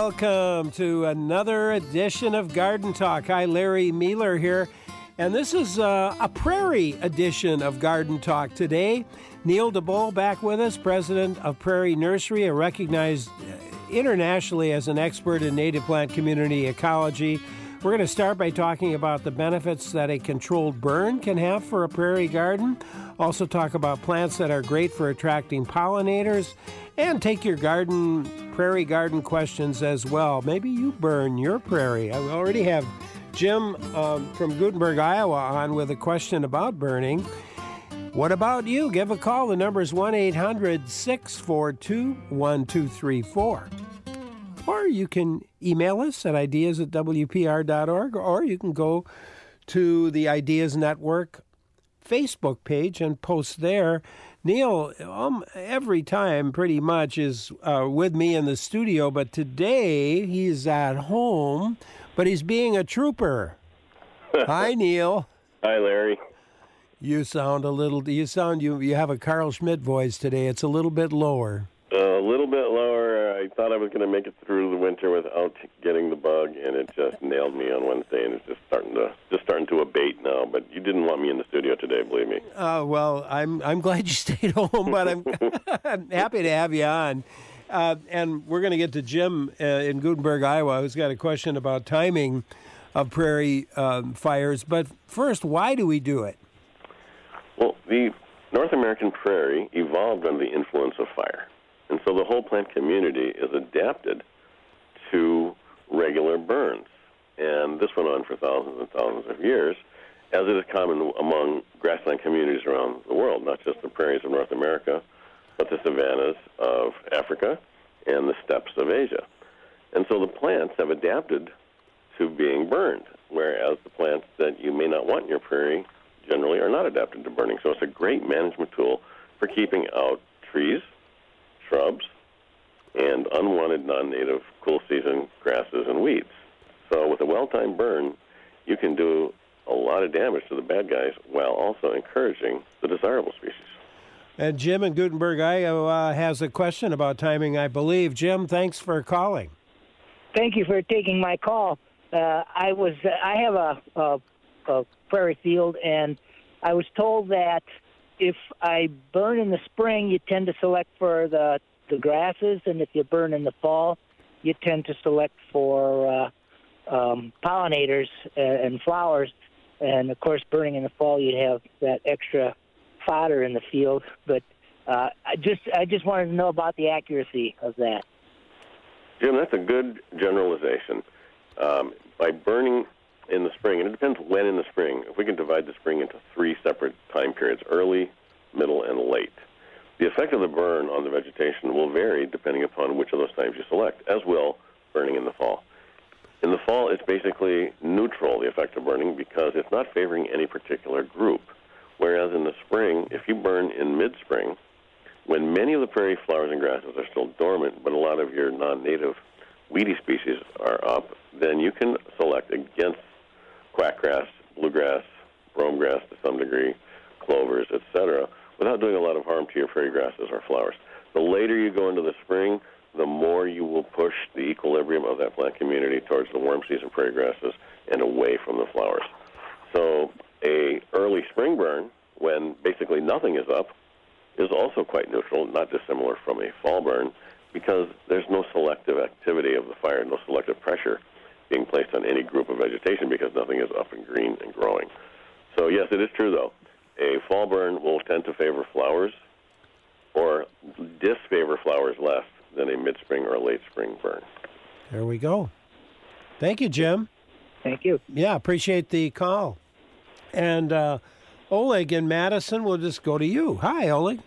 Welcome to another edition of Garden Talk. Hi, Larry Mealer here. And this is a prairie edition of Garden Talk today. Neil DeBoll back with us, president of Prairie Nursery, a recognized internationally as an expert in native plant community ecology. We're going to start by talking about the benefits that a controlled burn can have for a prairie garden. Also talk about plants that are great for attracting pollinators. And take your prairie garden questions as well. Maybe you burn your prairie. I already have Jim from Gutenberg, Iowa on with a question about burning. What about you? Give a call. The number is 1-800-642-1234. Or you can email us at ideas@wpr.org, or you can go to the Ideas Network Facebook page and post there. Neil, every time pretty much is with me in the studio, but today he's at home, but he's being a trooper. Hi, Neil. Hi, Larry. You have a Carl Schmidt voice today. It's a little bit lower. A little bit lower. I thought I was going to make it through the winter without getting the bug, and it just nailed me on Wednesday, and it's just starting to abate now. But you didn't want me in the studio today, believe me. Well, I'm glad you stayed home, but I'm happy to have you on. And we're going to get to Jim in Gutenberg, Iowa, who's got a question about timing of prairie fires. But first, why do we do it? Well, the North American prairie evolved under the influence of fire. And so the whole plant community is adapted to regular burns. And this went on for thousands and thousands of years, as it is common among grassland communities around the world, not just the prairies of North America, but the savannas of Africa and the steppes of Asia. And so the plants have adapted to being burned, whereas the plants that you may not want in your prairie generally are not adapted to burning. So it's a great management tool for keeping out trees, shrubs, and unwanted non-native cool season grasses and weeds. So with a well-timed burn, you can do a lot of damage to the bad guys while also encouraging the desirable species. And Jim in Gutenberg, Iowa, has a question about timing, I believe. Jim, thanks for calling. Thank you for taking my call. I have a prairie field, and I was told that if I burn in the spring, you tend to select for the grasses, and if you burn in the fall, you tend to select for pollinators and flowers. And, of course, burning in the fall, you have that extra fodder in the field. But I just wanted to know about the accuracy of that. Jim, that's a good generalization. By burning in the spring, and it depends when in the spring. If we can divide the spring into 3 separate time periods, early, middle, and late, the effect of the burn on the vegetation will vary depending upon which of those times you select, as will burning in the fall. In the fall, it's basically neutral, the effect of burning, because it's not favoring any particular group. Whereas in the spring, if you burn in mid-spring, when many of the prairie flowers and grasses are still dormant, but a lot of your non-native weedy species are up, then you can select against quackgrass, bluegrass, bromegrass to some degree, clovers, etc., without doing a lot of harm to your prairie grasses or flowers. The later you go into the spring, the more you will push the equilibrium of that plant community towards the warm season prairie grasses and away from the flowers. So a early spring burn, when basically nothing is up, is also quite neutral, not dissimilar from a fall burn, because there's no selective activity of the fire, no selective pressure being placed on any group of vegetation because nothing is up and green and growing. So yes, it is true, though. A fall burn will tend to favor flowers or disfavor flowers less than a mid-spring or a late spring burn. There we go. Thank you, Jim. Thank you. Yeah, appreciate the call. And Oleg in Madison, we'll just go to you. Hi, Oleg.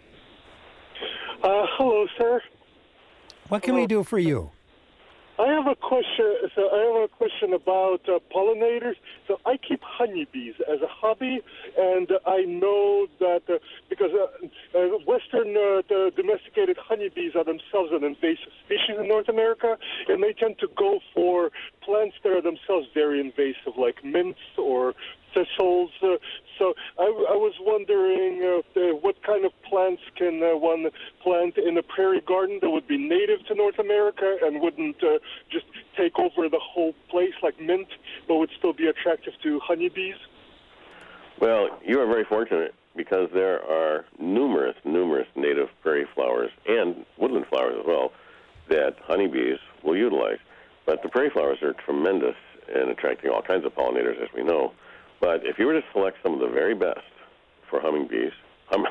Hello, sir. What can we do for you? I have a question about pollinators. So I keep honeybees as a hobby, and I know that because Western domesticated honeybees are themselves an invasive species in North America, and they tend to go for plants that are themselves very invasive, like mints or thistles. So I was wondering what kind of plants can one plant in a prairie garden that would be native to North America and wouldn't just take over the whole place like mint, but would still be attractive to honeybees? Well, you are very fortunate because there are numerous native prairie flowers and woodland flowers as well that honeybees will utilize. But the prairie flowers are tremendous in attracting all kinds of pollinators, as we know. But if you were to select some of the very best for honeybees, and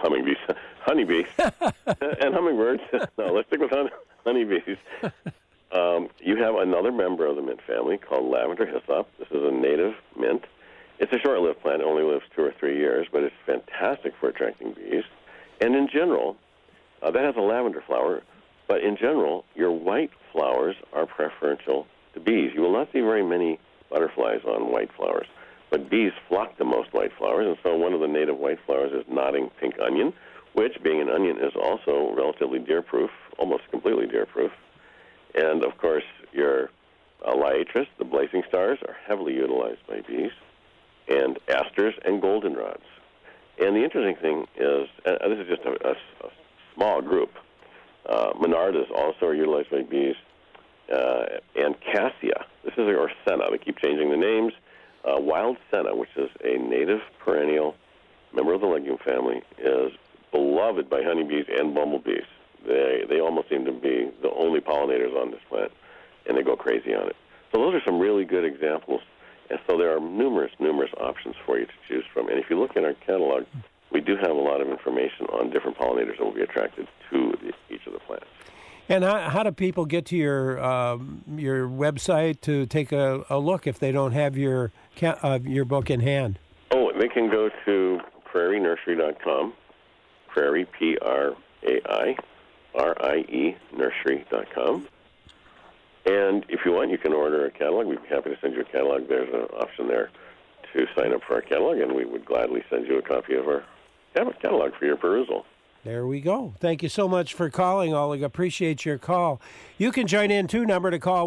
hummingbirds, no, let's stick with honeybees. You have another member of the mint family called lavender hyssop. This is a native mint. It's a short-lived plant. It only lives 2 or 3 years, but it's fantastic for attracting bees. And in general, that has a lavender flower, but in general, your white flowers are preferential to bees. You will not see very many butterflies on white flowers, but bees flock to most white flowers, and so one of the native white flowers is nodding pink onion, which, being an onion, is also relatively deer-proof, almost completely deer-proof. And, of course, your liatris, the blazing stars, are heavily utilized by bees, and asters and goldenrods. And the interesting thing is, this is just a small group, monardas also are utilized by bees, and cassia. This is or senna. They keep changing the names. Wild senna, which is a native perennial member of the legume family, is beloved by honeybees and bumblebees. They almost seem to be the only pollinators on this plant, and they go crazy on it. So those are some really good examples. And so there are numerous options for you to choose from. And if you look in our catalog, we do have a lot of information on different pollinators that will be attracted to each of the plants. And how do people get to your website to take a look if they don't have your book in hand? Oh, they can go to prairienursery.com, prairie, P-R-A-I-R-I-E, nursery.com. And if you want, you can order a catalog. We'd be happy to send you a catalog. There's an option there to sign up for our catalog, and we would gladly send you a copy of our catalog for your perusal. There we go. Thank you so much for calling, Oleg. Appreciate your call. You can join in, too. Number to call,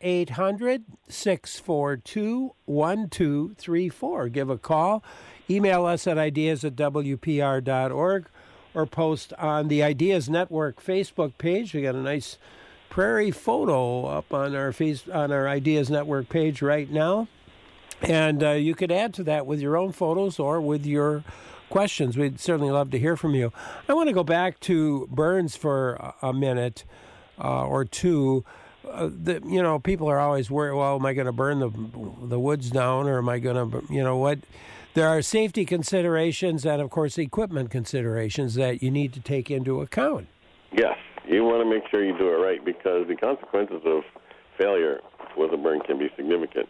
1-800-642-1234. Give a call. Email us at ideas@wpr.org or post on the Ideas Network Facebook page. We got a nice prairie photo up on our Ideas Network page right now. And you could add to that with your own photos or with your questions. We'd certainly love to hear from you. I want to go back to burns for a minute or two. People are always worried, well, am I going to burn the woods down, or am I going to, what? There are safety considerations and, of course, equipment considerations that you need to take into account. Yes. You want to make sure you do it right because the consequences of failure with a burn can be significant.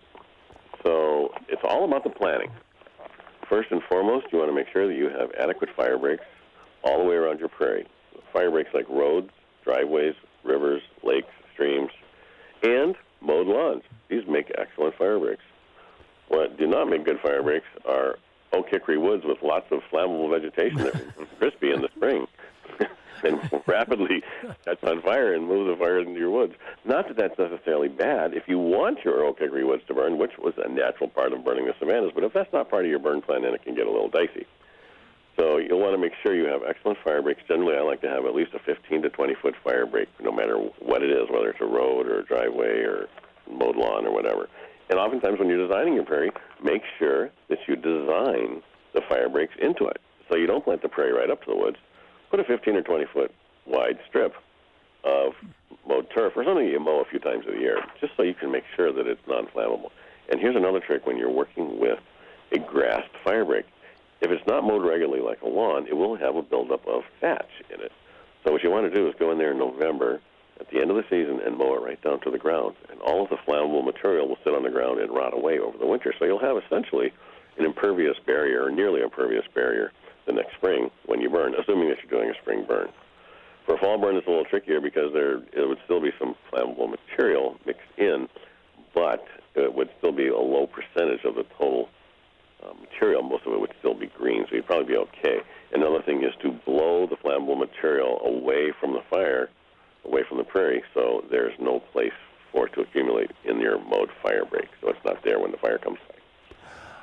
So it's all about the planning. First and foremost, you want to make sure that you have adequate fire breaks all the way around your prairie. Fire breaks like roads, driveways, rivers, lakes, streams, and mowed lawns. These make excellent fire breaks. What do not make good fire breaks are oak hickory woods with lots of flammable vegetation that are crispy in the spring and rapidly catch on fire and move the fire into your woods. Not that that's necessarily bad if you want your oak hickory woods to burn, which was a natural part of burning the savannas, but if that's not part of your burn plan, then it can get a little dicey. So you'll want to make sure you have excellent fire breaks. Generally, I like to have at least a 15 to 20-foot fire break, no matter what it is, whether it's a road or a driveway or mowed lawn or whatever. And oftentimes when you're designing your prairie, make sure that you design the fire breaks into it. So you don't plant the prairie right up to the woods. Put a 15 or 20-foot wide strip of mowed turf or something you mow a few times a year, just so you can make sure that it's non-flammable. And here's another trick when you're working with a grassed fire break. If it's not mowed regularly like a lawn, it will have a buildup of thatch in it. So what you want to do is go in there in November at the end of the season and mow it right down to the ground. And all of the flammable material will sit on the ground and rot away over the winter. So you'll have essentially an impervious barrier, or nearly impervious barrier, the next spring when you burn, assuming that you're doing a spring burn. For a fall burn, it's a little trickier because it would still be some flammable material mixed in, but it would still be a low percentage of the total material. Most of it would still be green, so you'd probably be okay. Another thing is to blow the flammable material away from the fire, away from the prairie, so there's no place for it to accumulate in your mowed fire break, so it's not there when the fire comes back.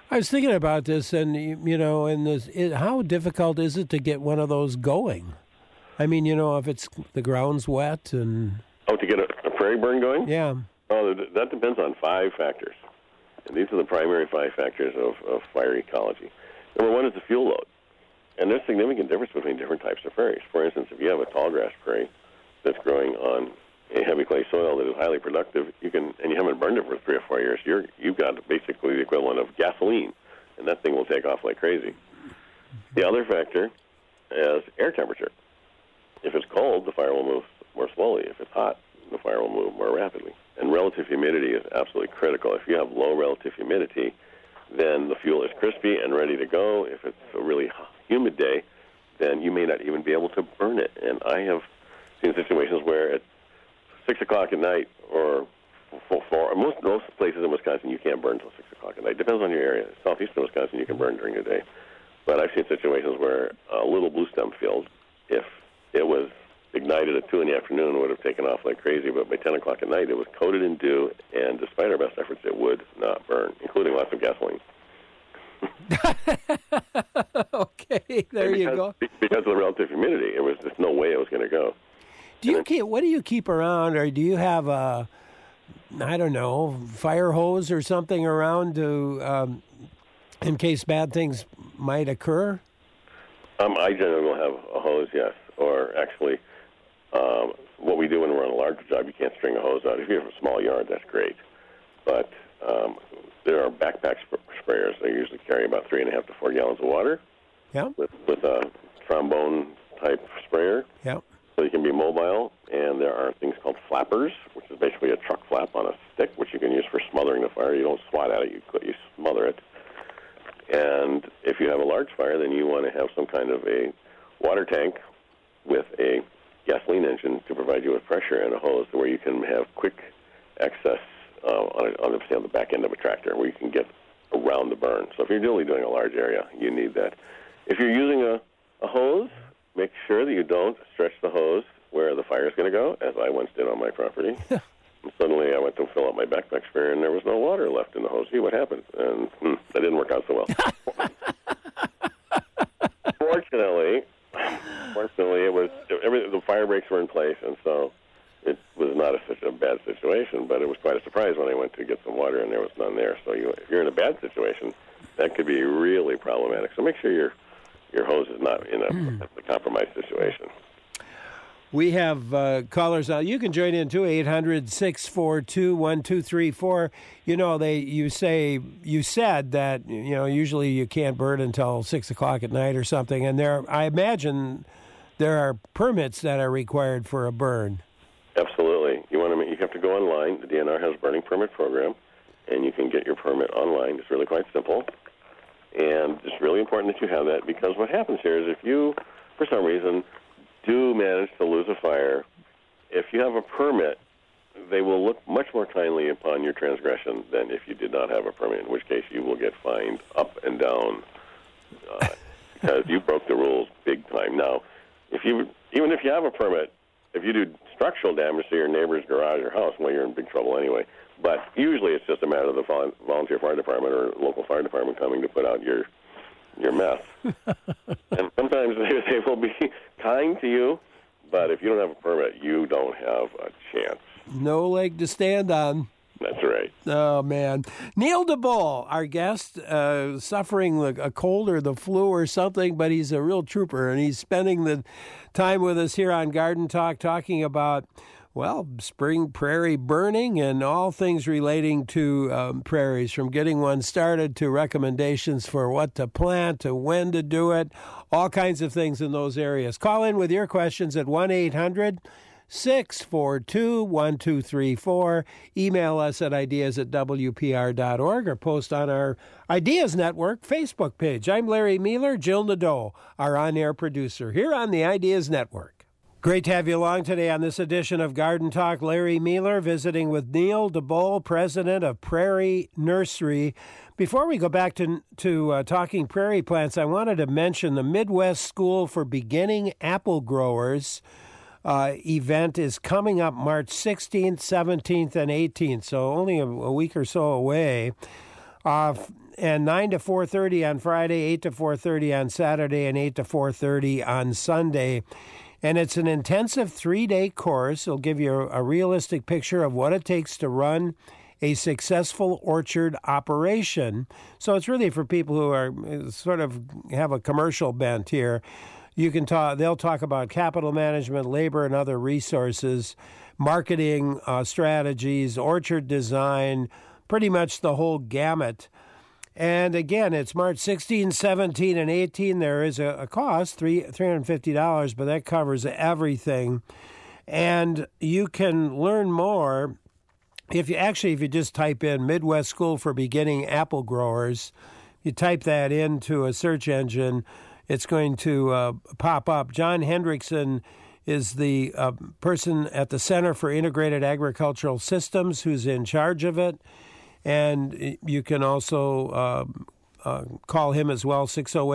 I was thinking about this, and how difficult is it to get one of those going? I mean, if it's the ground's wet and to get a prairie burn going? Yeah. Oh, that depends on 5 factors. And these are the primary 5 factors of fire ecology. Number 1 is the fuel load. And there's significant difference between different types of prairies. For instance, if you have a tall grass prairie that's growing on a heavy clay soil that is highly productive, and you haven't burned it for 3 or 4 years, you've got basically the equivalent of gasoline, and that thing will take off like crazy. The other factor is air temperature. If it's cold, the fire will move more slowly. If it's hot, the fire will move more rapidly. And relative humidity is absolutely critical. If you have low relative humidity, then the fuel is crispy and ready to go. If it's a really humid day, then you may not even be able to burn it. And I have seen situations where at 6 o'clock at night, or most places in Wisconsin, you can't burn until 6 o'clock at night. Depends on your area. Southeastern Wisconsin, you can burn during the day. But I've seen situations where a little blue stem field, if it was ignited at 2 in the afternoon, would have taken off like crazy, but by 10 o'clock at night, it was coated in dew, and despite our best efforts, it would not burn, including lots of gasoline. Okay, there you go. Because of the relative humidity, there was just no way it was going to go. What do you keep around, or do you have a, fire hose or something around to, in case bad things might occur? I generally will have a hose, yes, or actually, what we do when we're on a larger job, you can't string a hose out. If you have a small yard, that's great. But there are backpack sprayers. They usually carry about 3.5 to 4 gallons of water. Yeah. With a trombone type sprayer. Yeah. So you can be mobile, and there are things called flappers, which is basically a truck flap on a stick, which you can use for smothering the fire. You don't swat at it; you smother it. And if you have a large fire, then you want to have some kind of a water tank with a gasoline engine to provide you with pressure, and a hose where you can have quick access on the back end of a tractor where you can get around the burn. So if you're really doing a large area, you need that. If you're using a hose, make sure that you don't stretch the hose where the fire is going to go, as I once did on my property. And suddenly I went to fill up my backpack sprayer, and there was no water left in the hose. Gee, what happened? And that didn't work out so well. Fortunately, the fire brakes were in place, and so it was not such a bad situation, but it was quite a surprise when I went to get some water and there was none there. So if you're in a bad situation, that could be really problematic. So make sure your hose is not in a compromised situation. We have callers out. You can join in too, 800-642-1234. You said that, usually you can't burn until 6 o'clock at night or something. And I imagine there are permits that are required for a burn. Absolutely. You have to go online. The DNR has a burning permit program, and you can get your permit online. It's really quite simple. And it's really important that you have that, because what happens here is if you, for some reason, do manage to lose a fire, if you have a permit, they will look much more kindly upon your transgression than if you did not have a permit, in which case you will get fined up and down because you broke the rules big time. Now, even if you have a permit, if you do structural damage to your neighbor's garage or house, well, you're in big trouble anyway. But usually it's just a matter of the volunteer fire department or local fire department coming to put out your mess. And sometimes they will be kind to you, but if you don't have a permit, you don't have a chance. No leg to stand on. That's right. Oh, man. Neil DeBoll, our guest, suffering a cold or the flu or something, but he's a real trooper, and he's spending the time with us here on Garden Talk talking about, spring prairie burning and all things relating to prairies, from getting one started to recommendations for what to plant to when to do it, all kinds of things in those areas. Call in with your questions at 1-800-642-1234. Email us at ideas@wpr.org or post on our Ideas Network Facebook page. I'm Larry Mealer, Jill Nadeau, our on-air producer here on the Ideas Network. Great to have you along today on this edition of Garden Talk. Larry Mealer visiting with Neil DeBoll, president of Prairie Nursery. Before we go back to talking prairie plants, I wanted to mention the Midwest School for Beginning Apple Growers event is coming up March 16th, 17th, and 18th, so only a week or so away. and 9 to 4:30 on Friday, 8 to 4:30 on Saturday, and 8 to 4:30 on Sunday. And it's an intensive 3-day course. It'll give you a realistic picture of what it takes to run a successful orchard operation. So it's really for people who are sort of have a commercial bent here. They'll talk about capital management, labor, and other resources, marketing strategies, orchard design, pretty much the whole gamut. And again, it's March 16, 17, and 18. There is a cost, $350, but that covers everything. And you can learn more if you just type in Midwest School for Beginning Apple Growers. You type that into a search engine, it's going to pop up. John Hendrickson is the person at the Center for Integrated Agricultural Systems who's in charge of it. And you can also call him as well,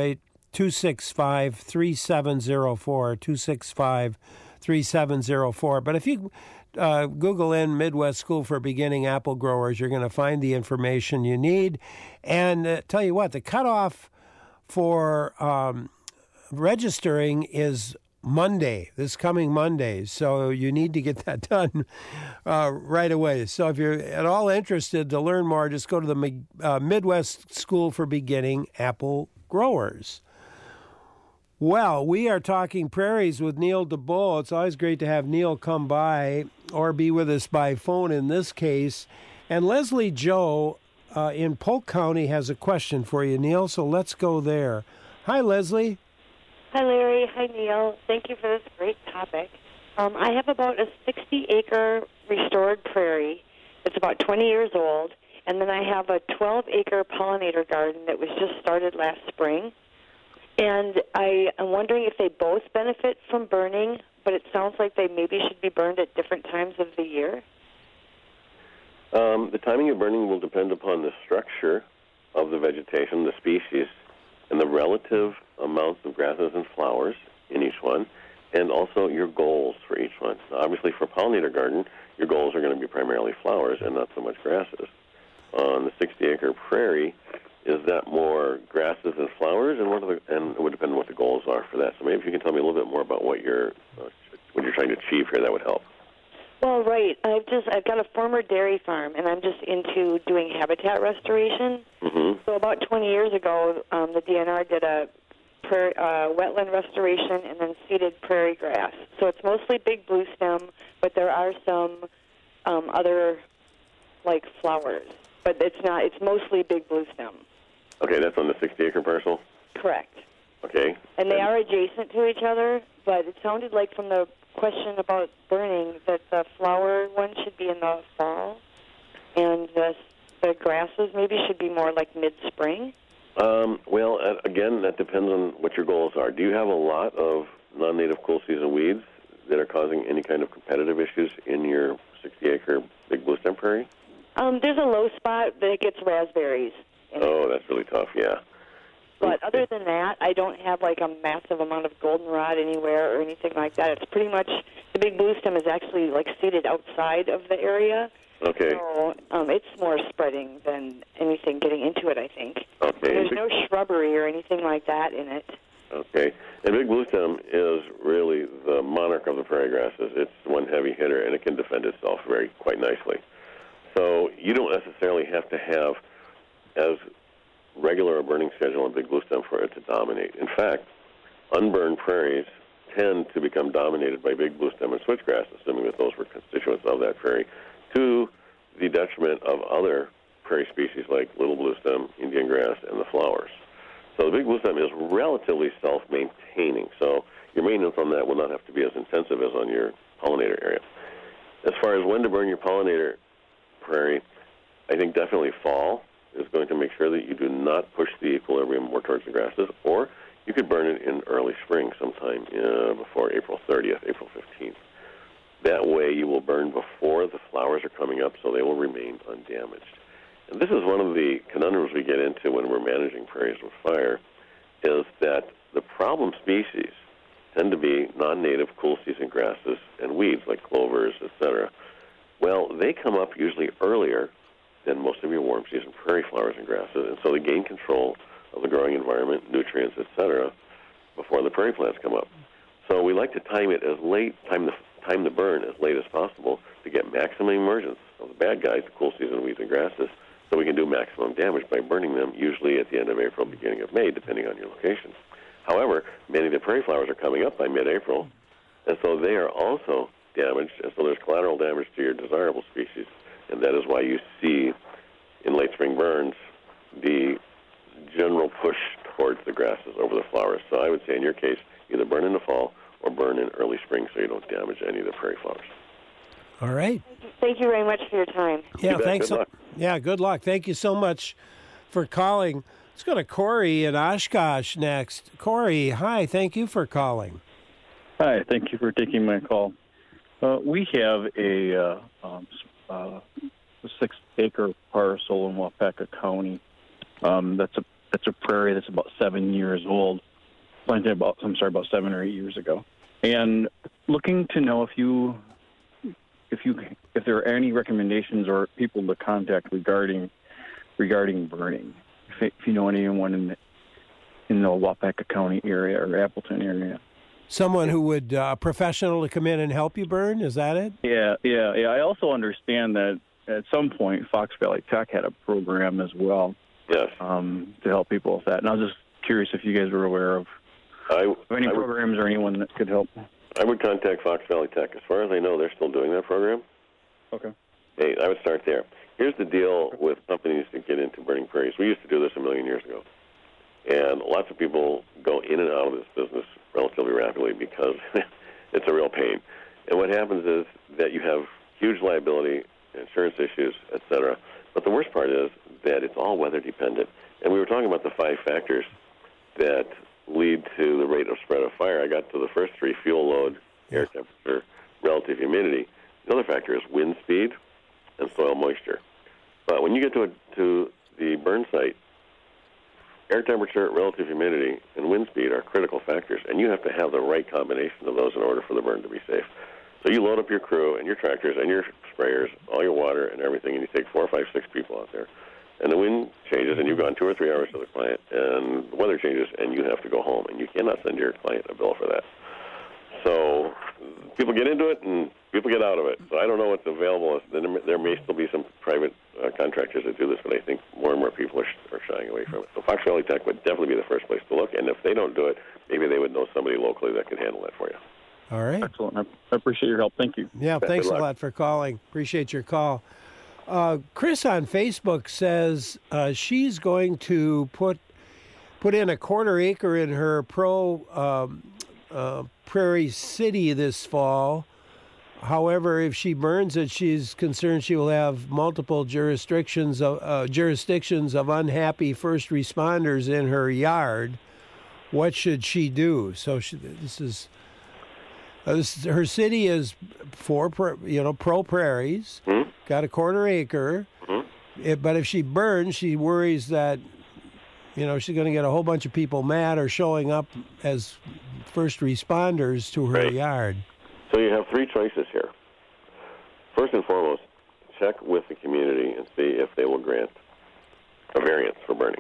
608-265-3704, 265-3704. But if you Google in Midwest School for Beginning Apple Growers, you're going to find the information you need. And tell you what, the cutoff for registering is Monday, this coming Monday. So you need to get that done right away. So if you're at all interested to learn more, just go to the Midwest School for Beginning Apple Growers. Well, we are talking prairies with Neil DeBoll. It's always great to have Neil come by or be with us by phone in this case. And Leslie Joe in Polk County has a question for you, Neil, so let's go there. Hi, Leslie. Hi, Larry. Hi, Neil. Thank you for this great topic. I have about a 60-acre restored prairie. It's about 20 years old. And then I have a 12-acre pollinator garden that was just started last spring. And I am wondering if they both benefit from burning, but it sounds like they maybe should be burned at different times of the year. The timing of burning will depend upon the structure of the vegetation, the species, and the relative amounts of grasses and flowers in each one, and also your goals for each one. Now, obviously, for a pollinator garden, your goals are going to be primarily flowers and not so much grasses. On the 60-acre prairie, is that more grasses and flowers, and it would depend on what the goals are for that. So maybe if you can tell me a little bit more about what you're trying to achieve here, that would help. Well, right. I've got a former dairy farm, and I'm just into doing habitat restoration. Mm-hmm. So about 20 years ago, the DNR did a wetland restoration and then seeded prairie grass. So it's mostly big blue stem, but there are some other like flowers. But it's mostly big blue stem. Okay, that's on the 60-acre parcel? Correct. Okay. And they are adjacent to each other, but it sounded like from the question about burning that the flower one should be in the fall, and the grasses maybe should be more like mid-spring. Well, again, that depends on what your goals are. Do you have a lot of non-native cool season weeds that are causing any kind of competitive issues in your 60-acre big blue stem prairie? There's a low spot that gets raspberries. Oh, that's really tough, yeah. But other than that, I don't have like a massive amount of goldenrod anywhere or anything like that. It's pretty much, the big blue stem is actually like seeded outside of the area. Okay. So it's more spreading than anything getting into it, I think. Okay. There's no shrubbery or anything like that in it. Okay. And big blue stem is really the monarch of the prairie grasses. It's one heavy hitter, and it can defend itself quite nicely. So you don't necessarily have to have as regular a burning schedule on big blue stem for it to dominate. In fact, unburned prairies tend to become dominated by big blue stem and switchgrass, assuming that those were constituents of that prairie, to the detriment of other prairie species like little blue stem, Indian grass, and the flowers. So the big blue stem is relatively self-maintaining, so your maintenance on that will not have to be as intensive as on your pollinator area. As far as when to burn your pollinator prairie, I think definitely fall is going to make sure that you do not push the equilibrium more towards the grasses, or you could burn it in early spring sometime before April 30th, April 15th. That way you will burn before the flowers are coming up, so they will remain undamaged. And this is one of the conundrums we get into when we're managing prairies with fire, is that the problem species tend to be non-native cool season grasses and weeds like clovers, etc. Well, they come up usually earlier than most of your warm season prairie flowers and grasses, and so they gain control of the growing environment, nutrients, etc., before the prairie plants come up. So we like to time the burn as late as possible to get maximum emergence of the bad guys, the cool season weeds and grasses, so we can do maximum damage by burning them, usually at the end of April, beginning of May, depending on your location. However, many of the prairie flowers are coming up by mid-April, and so they are also damaged, and so there's collateral damage to your desirable species, and that is why you see in late spring burns the general push towards the grasses over the flowers. So I would say in your case, either burn in the fall or burn in early spring so you don't damage any of the prairie flowers. All right. Thank you very much for your time. Yeah, thanks. Good luck. Yeah, good luck. Thank you so much for calling. Let's go to Corey in Oshkosh next. Corey, hi. Thank you for calling. Hi. Thank you for taking my call. We have a 6-acre parcel in Waupaca County. That's a prairie that's about 7 years old. Planted about 7 or 8 years ago. And looking to know if there are any recommendations or people to contact regarding burning. If you know anyone in the Waupaca County area or Appleton area. Someone who would, a professional to come in and help you burn, is that it? Yeah. I also understand that at some point Fox Valley Tech had a program as well. Yes. To help people with that. And I was just curious if you guys were aware of any programs or anyone that could help. I would contact Fox Valley Tech. As far as I know, they're still doing that program. Okay. Hey, I would start there. Here's the deal with companies that get into burning prairies. We used to do this a million years ago. And lots of people go in and out of this business relatively rapidly because it's a real pain. And what happens is that you have huge liability, insurance issues, etc. But the worst part is that it's all weather dependent. And we were talking about the 5 factors that lead to the rate of spread of fire. I got to the first 3: fuel load, air temperature, relative humidity. The other factor is wind speed and soil moisture. But when you get to the burn site, air temperature, relative humidity, and wind speed are critical factors, and you have to have the right combination of those in order for the burn to be safe. So you load up your crew and your tractors and your sprayers, all your water and everything, and you take 4, 5, 6 people out there. And the wind changes, and you've gone 2 or 3 hours to the client, and the weather changes, and you have to go home, and you cannot send your client a bill for that. So people get into it, and people get out of it. So I don't know what's available. There may still be some private contractors that do this, but I think more and more people are shying away from it. So Fox Valley Tech would definitely be the first place to look, and if they don't do it, maybe they would know somebody locally that could handle that for you. All right. Excellent. I appreciate your help. Thank you. Yeah, thanks a lot for calling. Appreciate your call. Chris on Facebook says she's going to put in a 1/4 acre in her Prairie City this fall. However, if she burns it, she's concerned she will have multiple jurisdictions of unhappy first responders in her yard. What should she do? So her city is pro prairies. Mm-hmm. Got a 1/4 acre. Mm-hmm. But if she burns, she worries that she's going to get a whole bunch of people mad or showing up as first responders to her yard. So you have 3 choices here. First and foremost, check with the community and see if they will grant a variance for burning.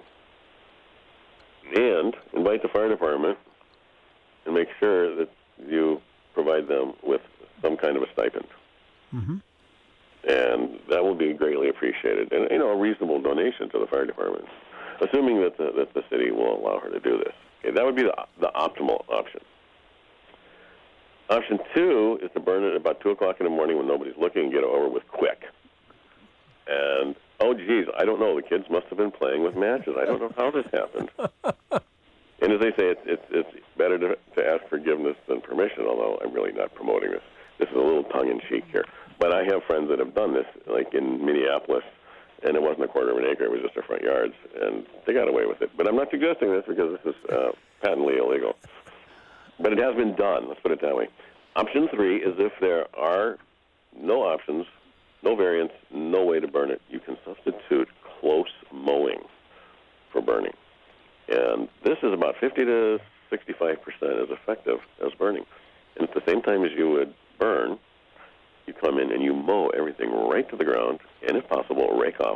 And invite the fire department and make sure that you provide them with some kind of a stipend. Mm-hmm. And that will be greatly appreciated. And, a reasonable donation to the fire department, assuming that the city will allow her to do this. Okay, that would be the optimal option. Option 2 is to burn it about 2 o'clock in the morning when nobody's looking and get it over with quick. And, I don't know. The kids must have been playing with matches. I don't know how this happened. And as they say, it's better to ask forgiveness than permission, although I'm really not promoting this. This is a little tongue-in-cheek here. But I have friends that have done this, like in Minneapolis, and it wasn't a 1/4 acre. It was just their front yards, and they got away with it. But I'm not suggesting this because this is patently illegal. But it has been done. Let's put it that way. Option 3 is if there are no options, no variance, no way to burn it, you can substitute close mowing for burning. And this is about 50 to 65% as effective as burning. And at the same time as you would burn, you come in and you mow everything right to the ground, and if possible, rake off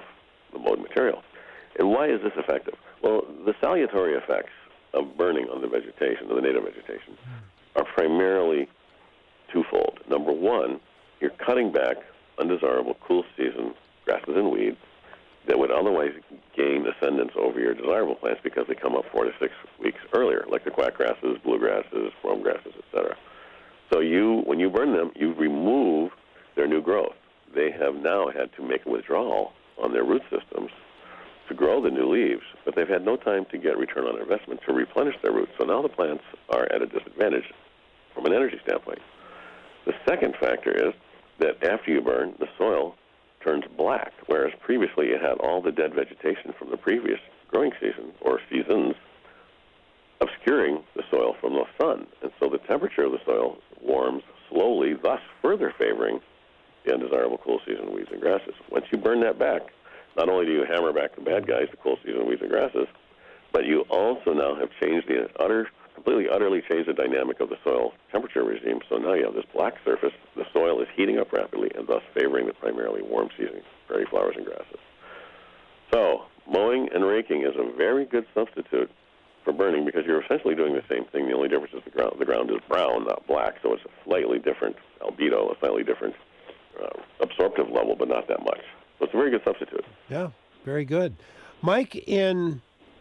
the mowed material. And why is this effective? Well, the salutary effects of burning on the vegetation, the native vegetation, are primarily twofold. Number one, you're cutting back undesirable cool season grasses and weeds that would otherwise gain ascendance over your desirable plants because they come up 4 to 6 weeks earlier, like the quack grasses, bluegrasses, brome grasses, etc. So when you burn them, you remove their new growth. They have now had to make a withdrawal on their root systems to grow the new leaves, but they've had no time to get return on investment to replenish their roots. So now the plants are at a disadvantage from an energy standpoint. The second factor is that after you burn, the soil turns black, whereas previously it had all the dead vegetation from the previous growing season or seasons obscuring the soil from the sun. And so the temperature of the soil warms slowly, thus further favoring the undesirable cool season weeds and grasses. Once you burn that back, not only do you hammer back the bad guys, the cool season weeds and grasses, but you also now have changed completely, utterly changed the dynamic of the soil temperature regime. So now you have this black surface. The soil is heating up rapidly and thus favoring the primarily warm season prairie flowers and grasses. So mowing and raking is a very good substitute for burning because you're essentially doing the same thing. The only difference is the ground is brown, not black, so it's a slightly different albedo, a slightly different absorptive level, but not that much. So it's a very good substitute. Yeah, very good. Mike in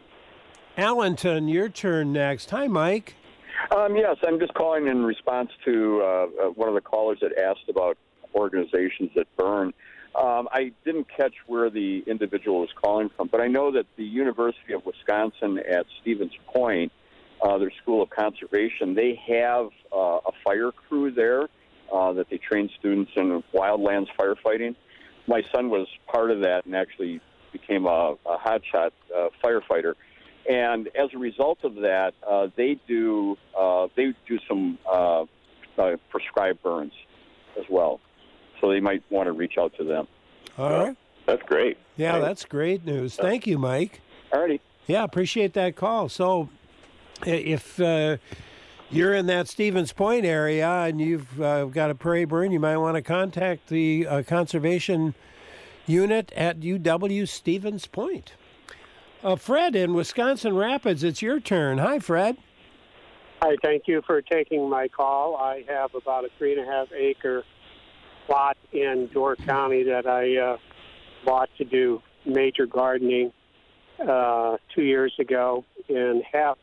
Allenton, your turn next. Hi, Mike. Yes, I'm just calling in response to one of the callers that asked about organizations that burn. I didn't catch where the individual was calling from, but I know that the University of Wisconsin at Stevens Point, their School of Conservation, they have a fire crew there that they train students in wildlands firefighting. My son was part of that and actually became a hotshot firefighter. And as a result of that, they do some prescribed burns as well. So they might want to reach out to them. All right. That's great. Yeah, that's great news. Thank you, Mike. All righty. Yeah, appreciate that call. So if you're in that Stevens Point area and you've got a prairie burn, you might want to contact the conservation unit at UW Stevens Point. Fred in Wisconsin Rapids, it's your turn. Hi, Fred. Hi, thank you for taking my call. I have about a 3.5 acre plot in Door County that I bought to do major gardening 2 years ago, and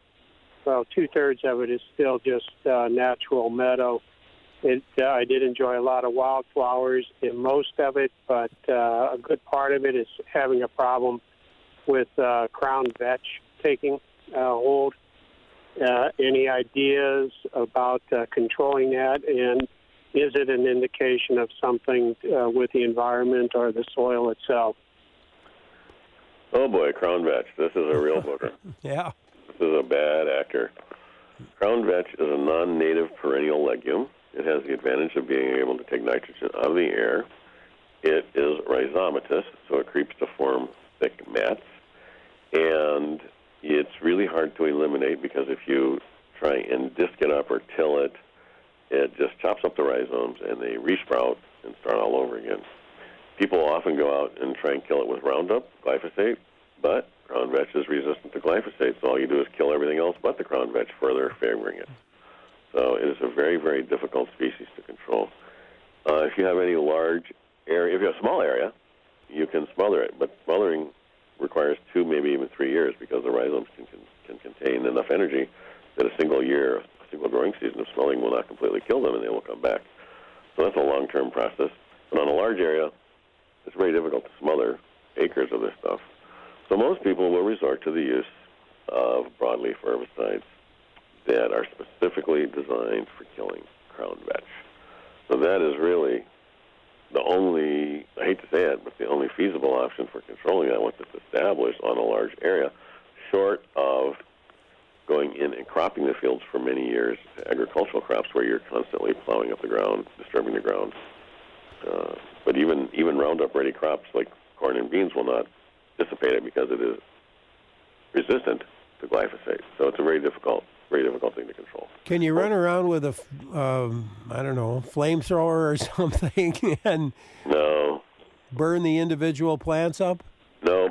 2/3 of it is still just natural meadow. I did enjoy a lot of wildflowers in most of it, but a good part of it is having a problem with crown vetch taking hold. Any ideas about controlling that, and is it an indication of something with the environment or the soil itself? Oh boy, crown vetch. This is a real booger. Yeah. This is a bad actor. Crown vetch is a non-native perennial legume. It has the advantage of being able to take nitrogen out of the air. It is rhizomatous, so it creeps to form thick mats. And it's really hard to eliminate because if you try and disc it up or till it, it just chops up the rhizomes and they resprout and start all over again. People often go out and try and kill it with Roundup, glyphosate, but crown vetch is resistant to glyphosate, so all you do is kill everything else but the crown vetch, further favoring it. So it is a very, very difficult species to control. If you have any large area, if you have a small area, you can smother it, but smothering requires 2, maybe even 3 years because the rhizomes can contain enough energy that a single growing season of smothering will not completely kill them and they will come back. So that's a long-term process. But on a large area, it's very difficult to smother acres of this stuff. So most people will resort to the use of broadleaf herbicides that are specifically designed for killing crown vetch. So that is really the only, I hate to say it, but the only feasible option for controlling that once it's established on a large area, short of going in and cropping the fields for many years to agricultural crops where you're constantly plowing up the ground, disturbing the ground. But even Roundup-ready crops like corn and beans will not dissipate it because it is resistant to glyphosate. So it's a very difficult thing to control. Can you run around with a, flamethrower or something and No. burn the individual plants up? No,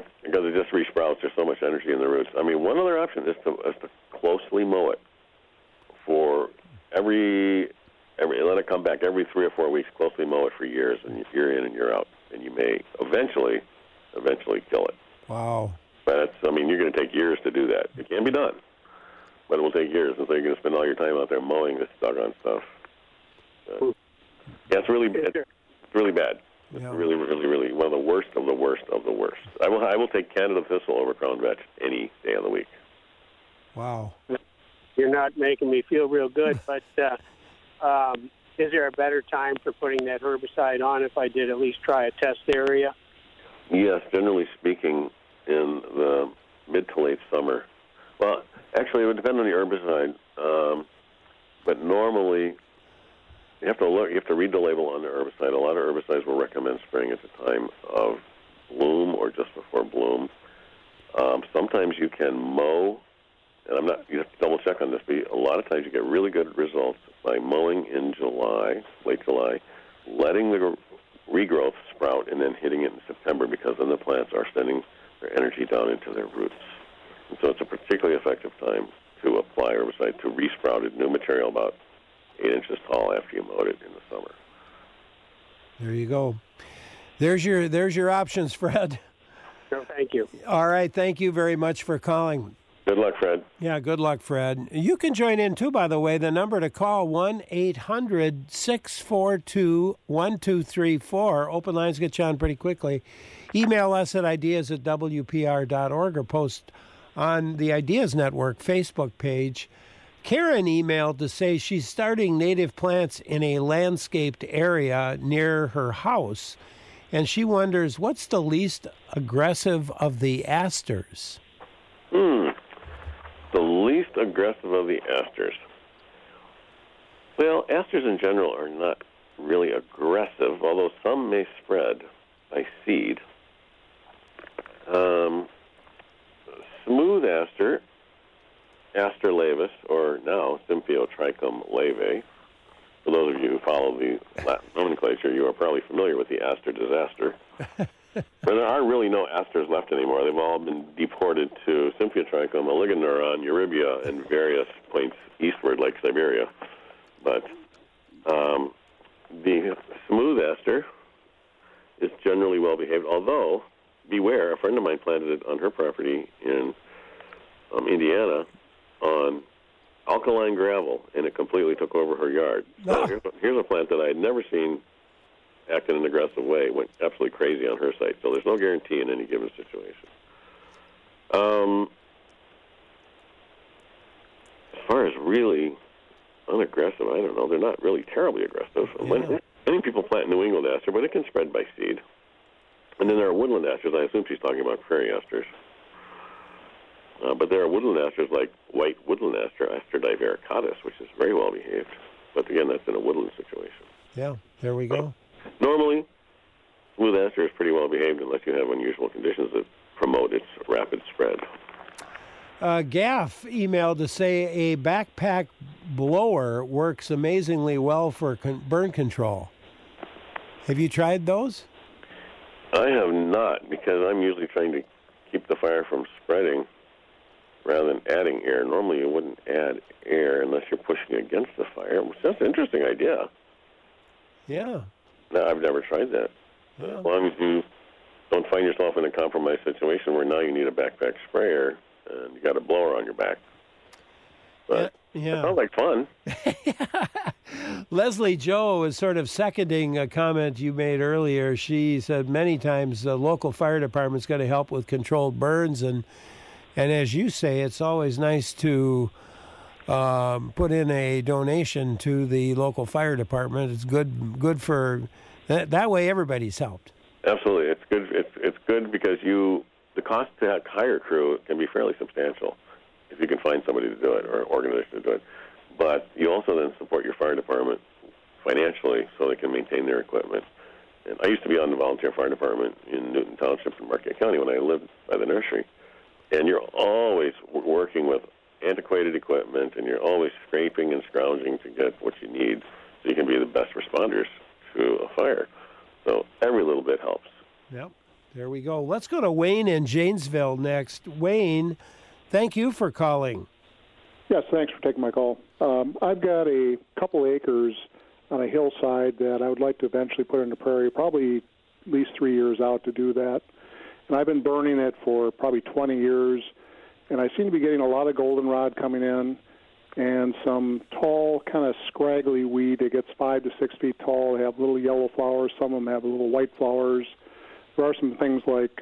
just resprouts. There's so much energy in the roots. I mean, one other option is to closely mow it for every let it come back every 3 or 4 weeks. Closely mow it for years, and you're in and you're out, and you may eventually kill it. Wow. But you're going to take years to do that. It can be done, but it will take years, and so you're going to spend all your time out there mowing this doggone stuff. Yeah, it's really bad. It's really bad. It's really, really, really one of the worst of the worst of the worst. I will take Canada thistle over crown vetch any day of the week. Wow. You're not making me feel real good, but is there a better time for putting that herbicide on if I did at least try a test area? Yes, generally speaking, in the mid to late summer. Well, actually, it would depend on the herbicide, but normally you have to look. You have to read the label on the herbicide. A lot of herbicides will recommend spraying at the time of bloom or just before bloom. Sometimes you can mow, and you have to double check on this, but a lot of times you get really good results by mowing in July, late July, letting the regrowth sprout, and then hitting it in September, because then the plants are sending their energy down into their roots. And so it's a particularly effective time to apply herbicide to resprouted new material about 8 inches tall after you mowed it in the summer. There you go. There's your options, Fred. No, thank you. All right. Thank you very much for calling. Good luck, Fred. Yeah, good luck, Fred. You can join in, too, by the way. The number to call, 1-800-642-1234. Open lines get you on pretty quickly. Email us at ideas@wpr.org or post on the Ideas Network Facebook page. Karen emailed to say she's starting native plants in a landscaped area near her house, and she wonders, what's the least aggressive of the asters? The least aggressive of the asters. Well, asters in general are not really aggressive, although some may spread by seed. Smooth aster, Aster laevis, or now Symphyotrichum laevae. For those of you who follow the Latin nomenclature, you are probably familiar with the aster disaster. But there are really no asters left anymore. They've all been deported to Symphyotrichum, Oligoneuron, Eurybia, and various points eastward, like Siberia. But the smooth aster is generally well behaved, although, beware, a friend of mine planted it on her property in Indiana on alkaline gravel, and it completely took over her yard. So here's a plant that I had never seen act in an aggressive way. It went absolutely crazy on her site. So there's no guarantee in any given situation. As far as really unaggressive, I don't know. They're not really terribly aggressive. Yeah. Many people plant New England aster, but it can spread by seed. And then there are woodland asters. I assume she's talking about prairie asters. But there are woodland asters like white woodland aster, Aster divaricatus, which is very well behaved. But again, that's in a woodland situation. Yeah, there we go. Normally, smooth aster is pretty well behaved unless you have unusual conditions that promote its rapid spread. Gaff emailed to say a backpack blower works amazingly well for burn control. Have you tried those? I have not, because I'm usually trying to keep the fire from spreading rather than adding air. Normally you wouldn't add air unless you're pushing against the fire. That's an interesting idea. Yeah. No, I've never tried that. Yeah. As long as you don't find yourself in a compromised situation where now you need a backpack sprayer and you got a blower on your back. But it sounds like fun. Leslie Joe is sort of seconding a comment you made earlier. She said many times the local fire department's got to help with controlled burns, and as you say, it's always nice to put in a donation to the local fire department. It's good for that way everybody's helped. Absolutely, it's good. It's good because the cost to hire a crew can be fairly substantial if you can find somebody to do it or an organization to do it. But you also then support your fire department financially so they can maintain their equipment. And I used to be on the volunteer fire department in Newton Township in Marquette County when I lived by the nursery. And you're always working with antiquated equipment, and you're always scraping and scrounging to get what you need so you can be the best responders to a fire. So every little bit helps. Yep. There we go. Let's go to Wayne in Janesville next. Wayne, thank you for calling. Yes, thanks for taking my call. I've got a couple acres on a hillside that I would like to eventually put into prairie, probably at least 3 years out to do that. And I've been burning it for probably 20 years, and I seem to be getting a lot of goldenrod coming in and some tall, kind of scraggly weed that gets 5 to 6 feet tall. They have little yellow flowers. Some of them have little white flowers. There are some things like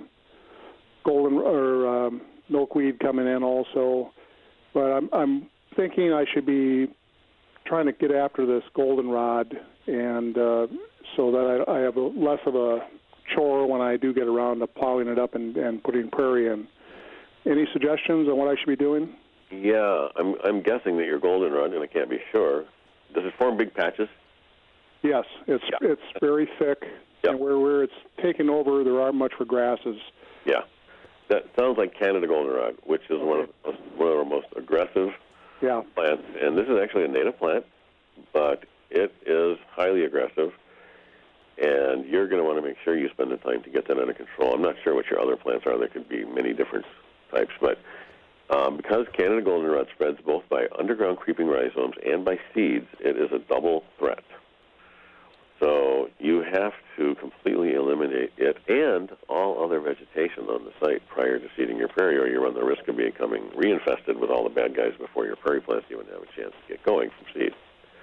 milkweed coming in also. But I'm thinking I should be trying to get after this goldenrod, and so that I have less of a chore when I do get around to plowing it up and putting prairie in. Any suggestions on what I should be doing? Yeah, I'm guessing that your goldenrod, and I can't be sure. Does it form big patches? Yes, it's very thick, and where it's taken over, there aren't much for grasses. Yeah, that sounds like Canada goldenrod, which is one of our most aggressive plants. And this is actually a native plant, but it is highly aggressive, and you're going to want to make sure you spend the time to get that under control. I'm not sure what your other plants are. There could be many different types, but because Canada goldenrod spreads both by underground creeping rhizomes and by seeds, it is a double threat. So you have to completely eliminate it and all other vegetation on the site prior to seeding your prairie, or you run the risk of becoming reinfested with all the bad guys before your prairie plants even have a chance to get going from seed.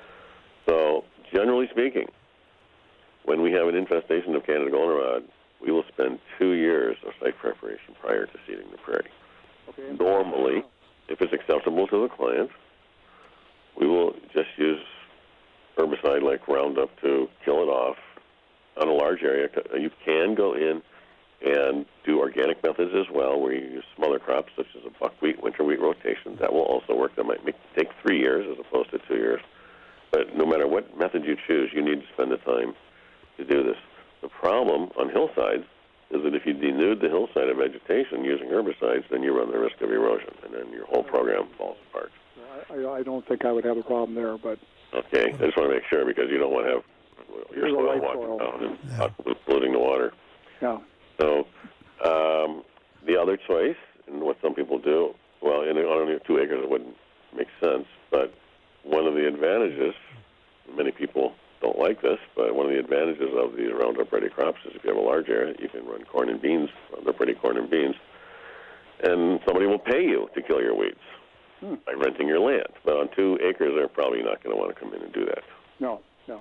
So generally speaking, when we have an infestation of Canada goldenrod, we will spend 2 years of site preparation prior to seeding the prairie. Okay. Normally, if it's acceptable to the client, we will just use herbicide like Roundup to kill it off on a large area. You can go in and do organic methods as well, where you use smaller crops such as a buckwheat, winter wheat rotation. That will also work. That might take 3 years as opposed to 2 years. But no matter what method you choose, you need to spend the time to do this. The problem on hillsides is that if you denude the hillside of vegetation using herbicides, then you run the risk of erosion, and then your whole program falls apart. I don't think I would have a problem there, but... Okay, I just want to make sure, because you don't want to have your soil walking down and polluting the water. Yeah. So the other choice, and what some people do, well, on only 2 acres it wouldn't make sense, but one of the advantages, many people don't like this, but one of the advantages of these Roundup-ready crops is if you have a large area, you can run corn and beans, Roundup-ready corn and beans, and somebody will pay you to kill your weeds by renting your land. But on 2 acres, they're probably not going to want to come in and do that. No.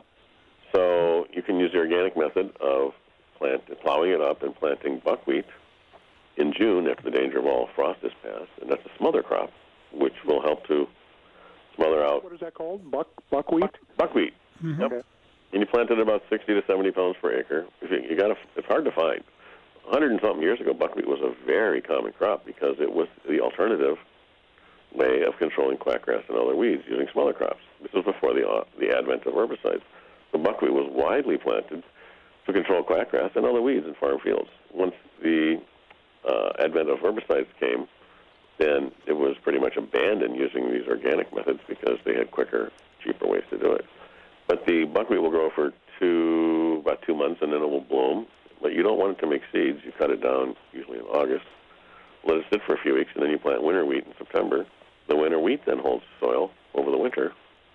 So you can use the organic method of plowing it up and planting buckwheat in June after the danger of all frost is passed, and that's a smother crop, which will help to smother out. What is that called? Buckwheat? Buckwheat. Mm-hmm. Yep. Okay. And you plant it about 60 to 70 pounds per acre. It's hard to find. 100 and something years ago, buckwheat was a very common crop because it was the alternative way of controlling quackgrass and other weeds using smaller crops. This was before the advent of herbicides. So buckwheat was widely planted to control quackgrass and other weeds in farm fields. Once the advent of herbicides came, then it was pretty much abandoned using these organic methods because they had quicker, cheaper ways to do it. But the buckwheat will grow for about 2 months, and then it will bloom. But you don't want it to make seeds. You cut it down usually in August. Let it sit for a few weeks, and then you plant winter wheat in September. The winter wheat then holds soil over the winter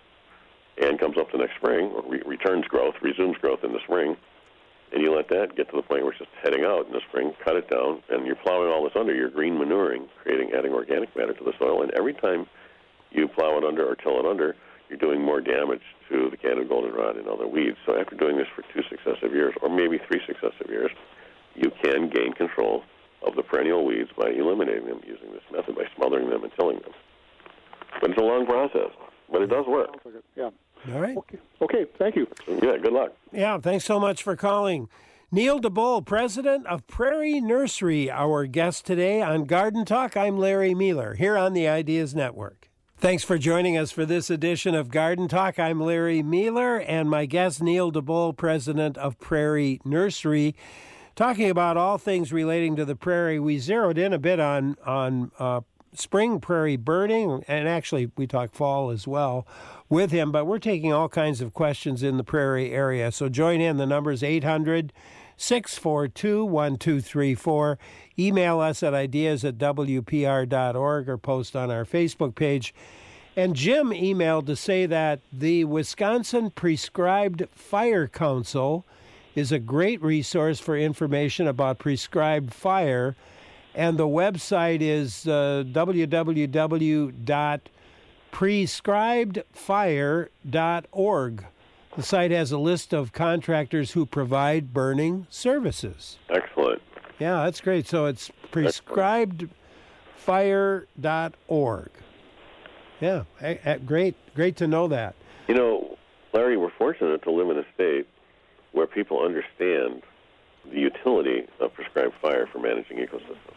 and comes up the next spring, or resumes growth in the spring. And you let that get to the point where it's just heading out in the spring, cut it down, and you're plowing all this under. You're green manuring, adding organic matter to the soil. And every time you plow it under or till it under, you're doing more damage to the Canada goldenrod and other weeds. So after doing this for 2 successive years, or maybe 3 successive years, you can gain control of the perennial weeds by eliminating them using this method, by smothering them and tilling them. But it's a long process, but it does work. Sounds like it. Yeah. All right. Okay, thank you. Yeah, good luck. Yeah, thanks so much for calling. Neil DeBoll, president of Prairie Nursery, our guest today on Garden Talk. I'm Larry Mealer, here on the Ideas Network. Thanks for joining us for this edition of Garden Talk. I'm Larry Mealer, and my guest, Neil DeBoll, president of Prairie Nursery, talking about all things relating to the prairie. We zeroed in a bit on spring prairie burning, and actually we talk fall as well with him, but we're taking all kinds of questions in the prairie area. So join in. The number is 642-1234. Email us at ideas@wpr.org or post on our Facebook page. And Jim emailed to say that the Wisconsin Prescribed Fire Council is a great resource for information about prescribed fire, and the website is www.prescribedfire.org. The site has a list of contractors who provide burning services. Excellent. Yeah, that's great. So it's prescribedfire.org. Yeah, great to know that. You know, Larry, we're fortunate to live in a state where people understand the utility of prescribed fire for managing ecosystems.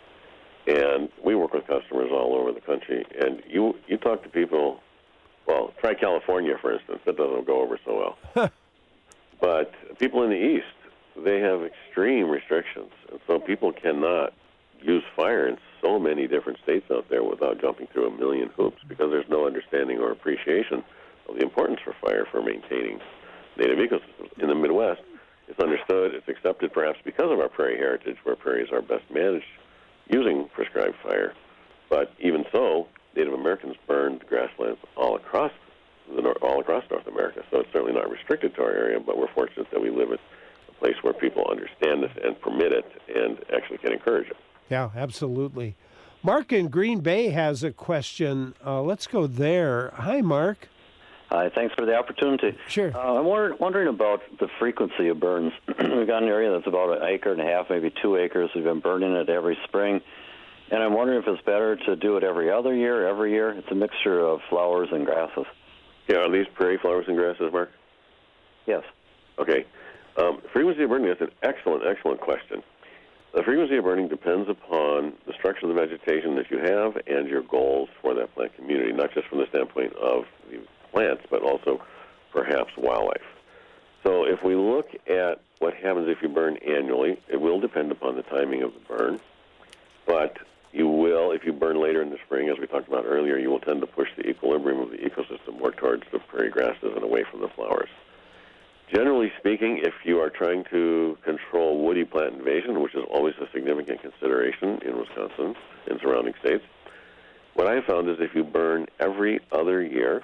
And we work with customers all over the country. And you talk to people, well, try California, for instance. That doesn't go over so well. But people in the East, they have extreme restrictions. And so people cannot use fire in so many different states out there without jumping through a million hoops because there's no understanding or appreciation of the importance for fire for maintaining native ecosystems. In the Midwest, it's understood, it's accepted perhaps because of our prairie heritage, where prairies are best managed using prescribed fire. But even so, Native Americans burned grasslands all across North America. So it's certainly not restricted to our area, but we're fortunate that we live in a place where people understand this and permit it and actually can encourage it. Yeah, absolutely. Mark in Green Bay has a question. Let's go there. Hi, Mark. Hi, thanks for the opportunity. Sure. I'm wondering about the frequency of burns. We've got an area that's about 1.5 acres, maybe 2 acres. We've been burning it every spring. And I'm wondering if it's better to do it every other year, every year. It's a mixture of flowers and grasses. Yeah, are these prairie flowers and grasses, Mark? Yes. Okay. Frequency of burning, that's an excellent question. The frequency of burning depends upon the structure of the vegetation that you have and your goals for that plant community, not just from the standpoint of the plants, but also perhaps wildlife. So if we look at what happens if you burn annually, it will depend upon the timing of the burn, but you will, if you burn later in the spring, as we talked about earlier, you will tend to push the equilibrium of the ecosystem more towards the prairie grasses and away from the flowers. Generally speaking, if you are trying to control woody plant invasion, which is always a significant consideration in Wisconsin and surrounding states, what I have found is if you burn every other year,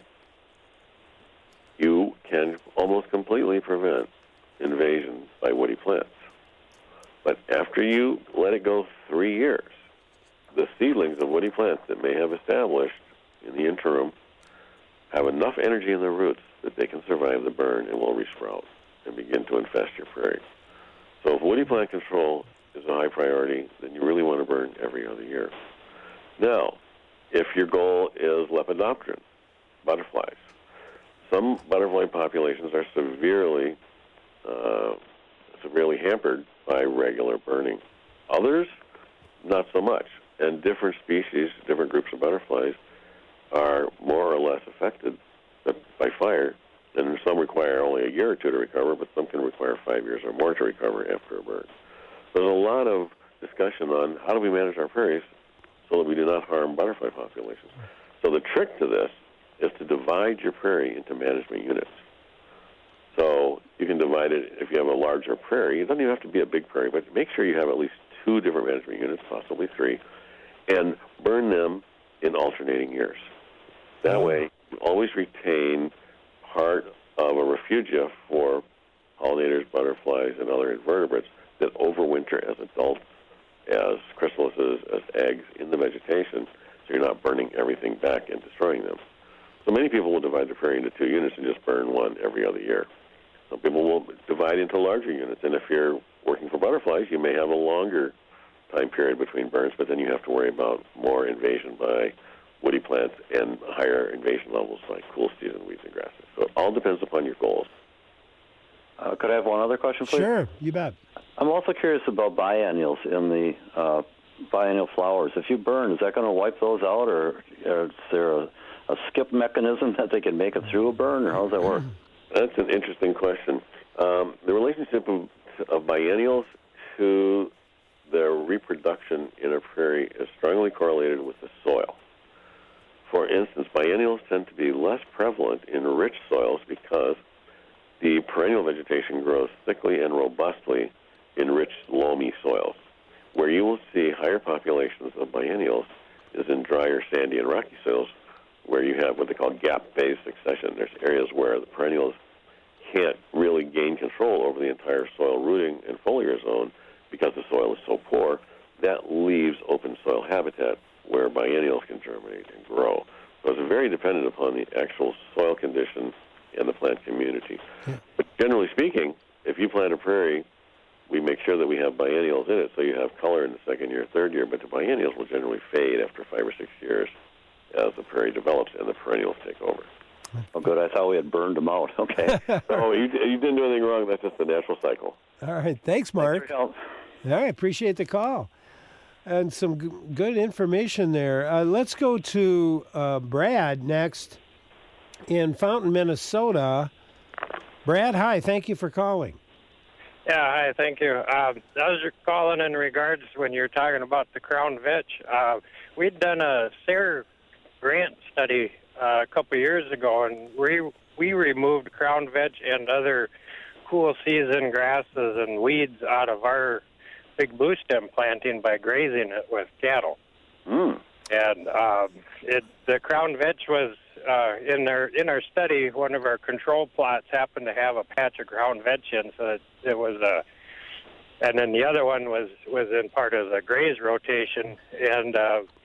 you can almost completely prevent invasion by woody plants. But after you let it go 3 years, the seedlings of woody plants that may have established in the interim have enough energy in their roots that they can survive the burn and will resprout and begin to infest your prairie. So if woody plant control is a high priority, then you really want to burn every other year. Now, if your goal is lepidopteran, butterflies, some butterfly populations are severely hampered by regular burning. Others, not so much. And different species, different groups of butterflies are more or less affected by fire, and some require only a year or two to recover, but some can require 5 years or more to recover after a burn. There's a lot of discussion on how do we manage our prairies so that we do not harm butterfly populations. So the trick to this is to divide your prairie into management units. So you can divide it if you have a larger prairie. It doesn't even have to be a big prairie, but make sure you have at least 2 different management units, possibly 3, and burn them in alternating years. That way, you always retain part of a refugia for pollinators, butterflies, and other invertebrates that overwinter as adults, as chrysalises, as eggs in the vegetation, so you're not burning everything back and destroying them. So many people will divide the prairie into 2 units and just burn one every other year. Some people will divide into larger units, and if you're working for butterflies, you may have a longer time period between burns, but then you have to worry about more invasion by woody plants and higher invasion levels like cool season weeds and grasses. So it all depends upon your goals. Could I have one other question, please? Sure, you bet. I'm also curious about biennials in the biennial flowers. If you burn, is that going to wipe those out, or is there a skip mechanism that they can make it through a burn, or how does that work? That's an interesting question. The relationship of biennials to their reproduction in a prairie is strongly correlated with the soil. For instance, biennials tend to be less prevalent in rich soils because the perennial vegetation grows thickly and robustly in rich, loamy soils. Where you will see higher populations of biennials is in drier, sandy, and rocky soils, where you have what they call gap-based succession. There's areas where the perennials can't really gain control over the entire soil rooting and foliar zone because the soil is so poor. That leaves open soil habitat where biennials can germinate and grow. So it's very dependent upon the actual soil condition and the plant community. Yeah. But generally speaking, if you plant a prairie, we make sure that we have biennials in it, so you have color in the second year, third year, but the biennials will generally fade after 5 or 6 years as the prairie develops and the perennials take over. Oh, good. I thought we had burned them out. Okay. Oh, you didn't do anything wrong. That's just the natural cycle. All right. Thanks, Mark. Thanks for your help. All right. Appreciate the call. And some good information there. Let's go to Brad next in Fountain, Minnesota. Brad, hi. Thank you for calling. Yeah, hi, thank you. I was calling in regards when you were talking about the crown vetch. We'd done a SARE grant study a couple years ago, and we removed crown vetch and other cool season grasses and weeds out of our big blue stem planting by grazing it with cattle. Mm. And the crown vetch was in our study. One of our control plots happened to have a patch of crown vetch in, so it was and then the other one was in part of the graze rotation. And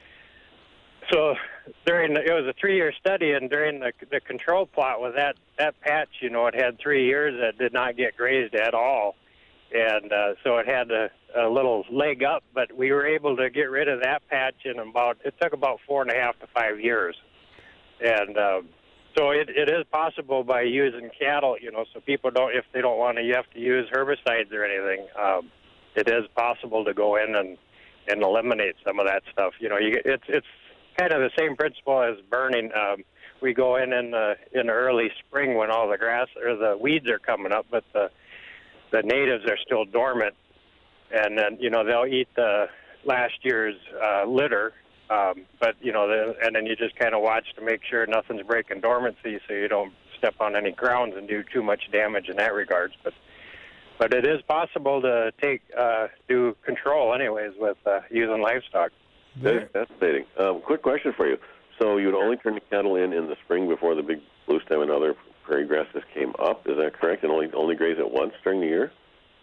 so it was a 3-year study, and during the control plot with that patch, it had 3 years that did not get grazed at all. And so it had a little leg up, but we were able to get rid of that patch it took about 4.5 to 5 years. And so it is possible by using cattle, so people if they don't want to, you have to use herbicides or anything. It is possible to go in and eliminate some of that stuff. It's kind of the same principle as burning. We go in early spring when all the grass or the weeds are coming up, but the natives are still dormant, and then they'll eat the last year's litter, but and then you just kind of watch to make sure nothing's breaking dormancy, so you don't step on any grounds and do too much damage in that regards. But it is possible to do control anyways with using livestock. That's fascinating. Quick question for you. So you would only turn the cattle in the spring before the big blue stem and other prairie grasses came up, is that correct? And only graze it once during the year?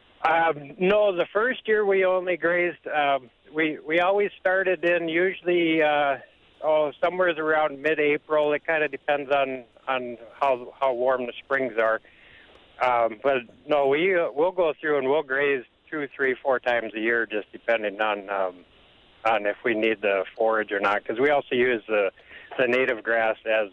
No, the first year we only grazed. We always started in usually somewhere around mid-April. It kind of depends on how warm the springs are. But no, we'll go through and we'll graze 2, 3, 4 times a year, just depending on if we need the forage or not. Because we also use the native grass as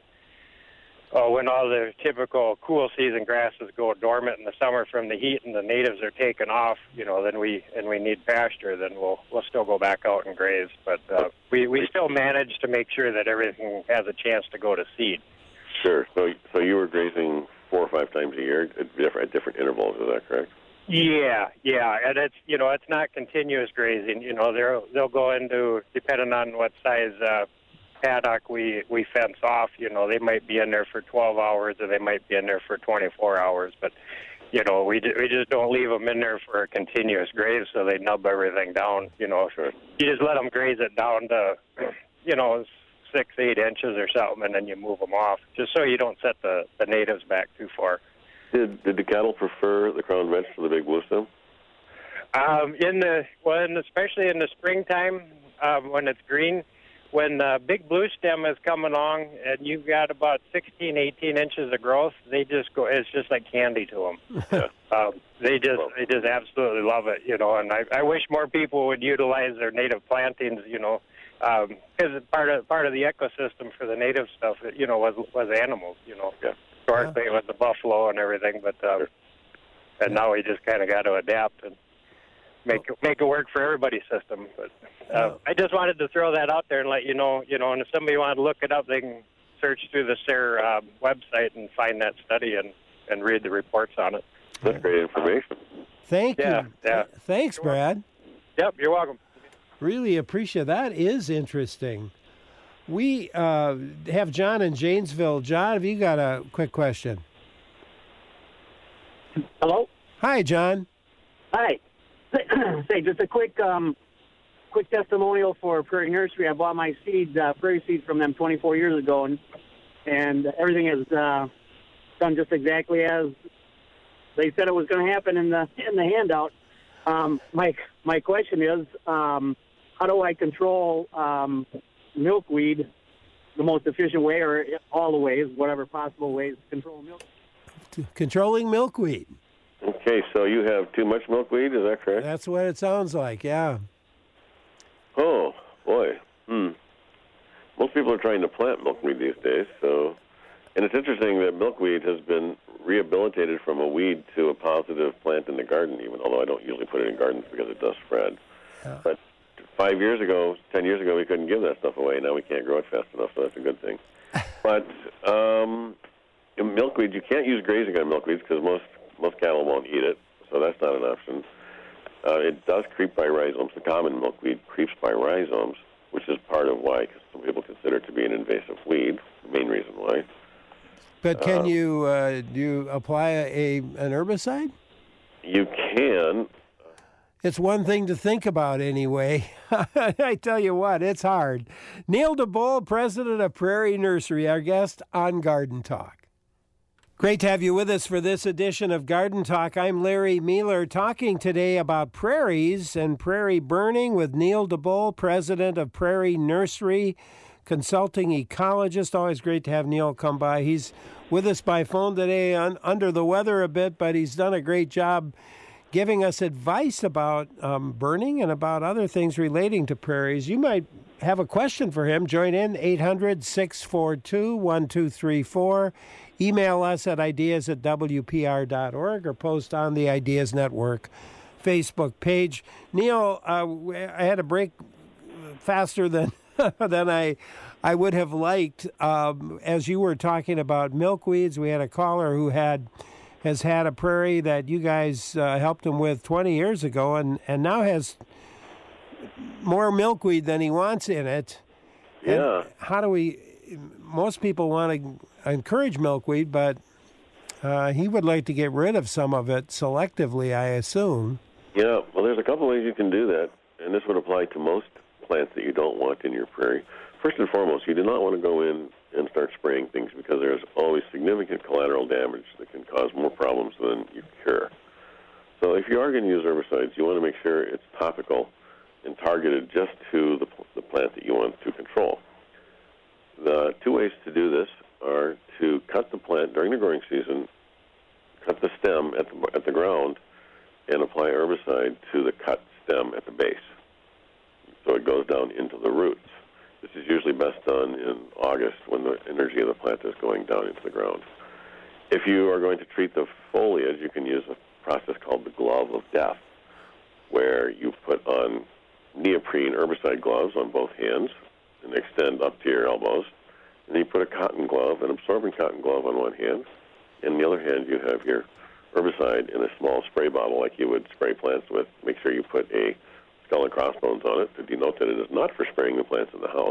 when all the typical cool season grasses go dormant in the summer from the heat and the natives are taken off, then we need pasture, then we'll still go back out and graze. But we still manage to make sure that everything has a chance to go to seed. Sure. So you were grazing 4 or 5 times a year at different intervals, is that correct? Yeah, and it's it's not continuous grazing. They'll go into, depending on what size paddock we fence off. They might be in there for 12 hours or they might be in there for 24 hours. But we just don't leave them in there for a continuous graze, so they nub everything down. Sure. You just let them graze it down to 6-8 inches or something, and then you move them off, just so you don't set the natives back too far. Did the cattle prefer the crown vetch to the big blue stem? Especially in the springtime when it's green, when the big blue stem is coming along and you've got about 16, 18 inches of growth, they just go. It's just like candy to them. They just absolutely love it, And I wish more people would utilize their native plantings, because part of the ecosystem for the native stuff, was animals, Yeah. Historically, it was the buffalo and everything, but and now we just kind of got to adapt and make it work for everybody's system. But I just wanted to throw that out there and let you know, and if somebody wanted to look it up, they can search through the SARE website and find that study and read the reports on it. That's great information. Thank you. Yeah. Thanks, Brad. Yep, you're welcome. Really appreciate that. Is interesting. We have John in Janesville. John, have you got a quick question? Hello? Hi, John. Hi. Say, just a quick testimonial for Prairie Nursery. I bought my seeds, prairie seeds from them 24 years ago, and everything is done just exactly as they said it was going to happen in the handout. My question is, how do I control milkweed the most efficient way, or all the ways, whatever possible ways to control milkweed? Controlling milkweed. Okay, so you have too much milkweed, is that correct? That's what it sounds like, yeah. Oh, boy. Most people are trying to plant milkweed these days, and it's interesting that milkweed has been rehabilitated from a weed to a positive plant in the garden, even although I don't usually put it in gardens because it does spread. Yeah. But 5 years ago, 10 years ago, we couldn't give that stuff away. Now we can't grow it fast enough, so that's a good thing. But milkweed, you can't use grazing on milkweeds because most cattle won't eat it, so that's not an option. It does creep by rhizomes. The common milkweed creeps by rhizomes, which is part of why some people consider it to be an invasive weed, the main reason why. But can you do you apply an herbicide? You can. It's one thing to think about anyway. I tell you what, it's hard. Neil DeBoll, president of Prairie Nursery, our guest on Garden Talk. Great to have you with us for this edition of Garden Talk. I'm Larry Mealer, talking today about prairies and prairie burning with Neil DeBoll, president of Prairie Nursery, consulting ecologist. Always great to have Neil come by. He's with us by phone today, under the weather a bit, but he's done a great job giving us advice about burning and about other things relating to prairies. You might have a question for him. Join in, 800-642-1234. Email us at ideas@wpr.org or post on the Ideas Network Facebook page. Neil, I had to break faster than I would have liked. As you were talking about milkweeds, we had a caller who has had a prairie that you guys helped him with 20 years ago and now has more milkweed than he wants in it. Yeah. And how do we... Most people want to encourage milkweed, but he would like to get rid of some of it selectively, I assume. Yeah, well, there's a couple ways you can do that, and this would apply to most plants that you don't want in your prairie. First and foremost, you do not want to go in and start spraying things because there's always significant collateral damage that can cause more problems than you cure. So if you are going to use herbicides, you want to make sure it's topical and targeted just to the plant that you want to control. The two ways to do this are to cut the plant during the growing season, cut the stem at the ground, and apply herbicide to the cut stem at the base, so it goes down into the roots. This is usually best done in August when the energy of the plant is going down into the ground. If you are going to treat the foliage, you can use a process called the glove of death, where you put on neoprene herbicide gloves on both hands and extend up to your elbows. And then you put a cotton glove, an absorbent cotton glove on one hand, and on the other hand you have your herbicide in a small spray bottle like you would spray plants with. Make sure you put a skull and crossbones on it to denote that it is not for spraying the plants in the house.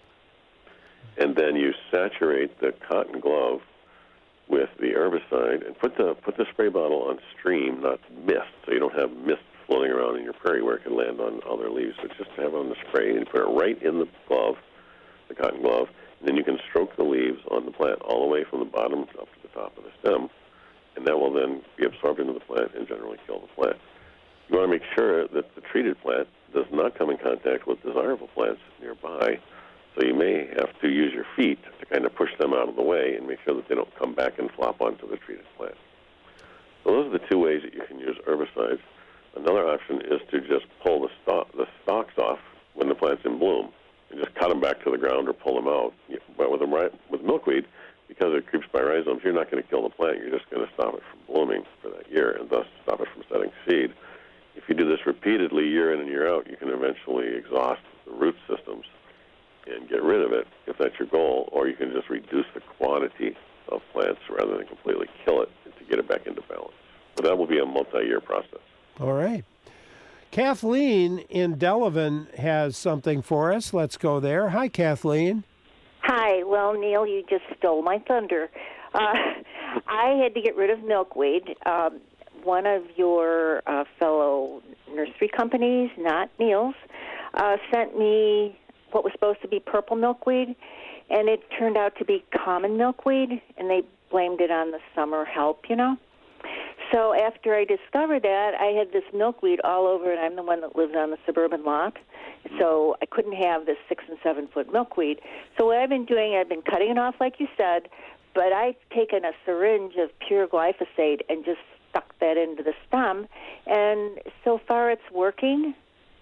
And then you saturate the cotton glove with the herbicide and put the spray bottle on stream, not mist, so you don't have mist floating around in your prairie where it can land on other leaves. But just have it on the spray and put it right in the glove, the cotton glove, and then you can stroke the leaves on the plant all the way from the bottom up to the top of the stem, and that will then be absorbed into the plant and generally kill the plant. You want to make sure that the treated plant does not come in contact with desirable plants nearby, so you may have to use your feet to kind of push them out of the way and make sure that they don't come back and flop onto the treated plant. So those are the two ways that you can use herbicides. Another option is to just pull the stalks off when the plant's in bloom and just cut them back to the ground or pull them out. But with milkweed, because it creeps by rhizomes, you're not going to kill the plant. You're just going to stop it from blooming for that year and thus stop it from setting seed. If you do this repeatedly year in and year out, you can eventually exhaust the root systems and get rid of it if that's your goal, or you can just reduce the quantity of plants rather than completely kill it to get it back into balance. So that will be a multi-year process. All right. Kathleen in Delavan has something for us. Let's go there. Hi, Kathleen. Hi. Well, Neil, you just stole my thunder. I had to get rid of milkweed. One of your fellow nursery companies, not Neil's, sent me what was supposed to be purple milkweed, and it turned out to be common milkweed, and they blamed it on the summer help, you know. So after I discovered that, I had this milkweed all over, and I'm the one that lives on the suburban lot, so I couldn't have this 6 and 7 foot milkweed. So what I've been doing, I've been cutting it off like you said, but I've taken a syringe of pure glyphosate and just stuck that into the stem, and so far it's working.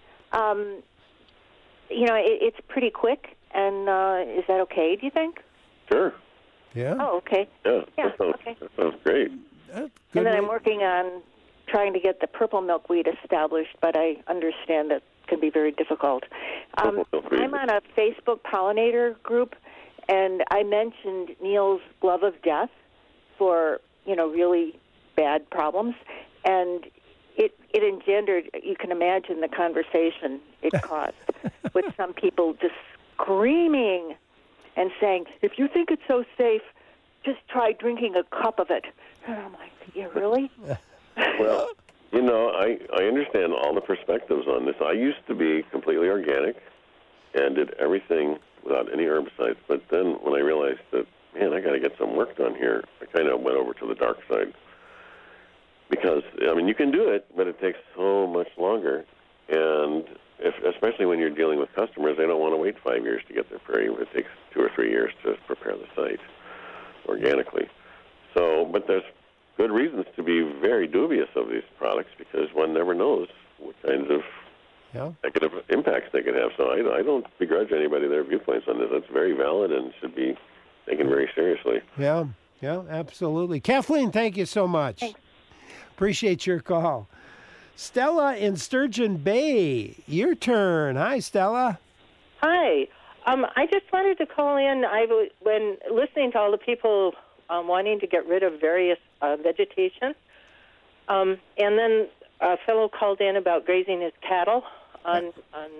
It's pretty quick, and is that okay, do you think? Sure. Yeah. Oh, okay. Yeah, okay. That sounds great. And then I'm working on trying to get the purple milkweed established, but I understand that can be very difficult. I'm on a Facebook pollinator group, and I mentioned Neil's glove of death for, really bad problems, and it engendered, you can imagine the conversation it caused, with some people just screaming and saying, if you think it's so safe, just try drinking a cup of it. And I'm like, yeah, really? Well, I understand all the perspectives on this. I used to be completely organic and did everything without any herbicides. But then when I realized that, man, I got to get some work done here, I kind of went over to the dark side. Because, you can do it, but it takes so much longer. And especially when you're dealing with customers, they don't want to wait 5 years to get their prairie. It takes 2 or 3 years to prepare the site organically. So, but there's good reasons to be very dubious of these products because one never knows what kinds of negative impacts they could have. So I don't begrudge anybody their viewpoints on this. That's very valid and should be taken very seriously. Yeah, absolutely. Kathleen, thank you so much. Thanks. Appreciate your call. Stella in Sturgeon Bay, your turn. Hi, Stella. Hi. I just wanted to call in. When listening to all the people wanting to get rid of various vegetation, and then a fellow called in about grazing his cattle on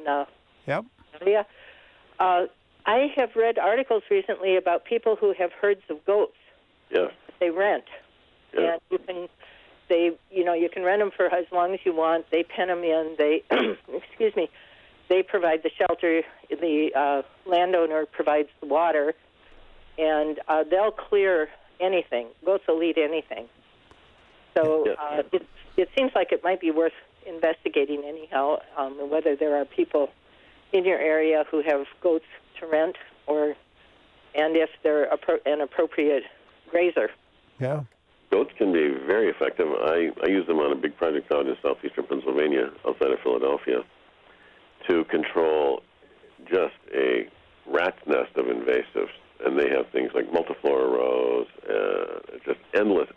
area. I have read articles recently about people who have herds of goats. Yeah. They rent, and you can rent them for as long as you want. They pen them in. They, they provide the shelter. The landowner provides the water, and they'll clear anything. Goats will eat anything. So it seems like it might be worth investigating anyhow, whether there are people in your area who have goats to rent, and if they're an appropriate grazer. Yeah. Goats can be very effective. I use them on a big project out in southeastern Pennsylvania, outside of Philadelphia, to control just a rat's nest of invasives. And they have things like multiflora rose, just endless,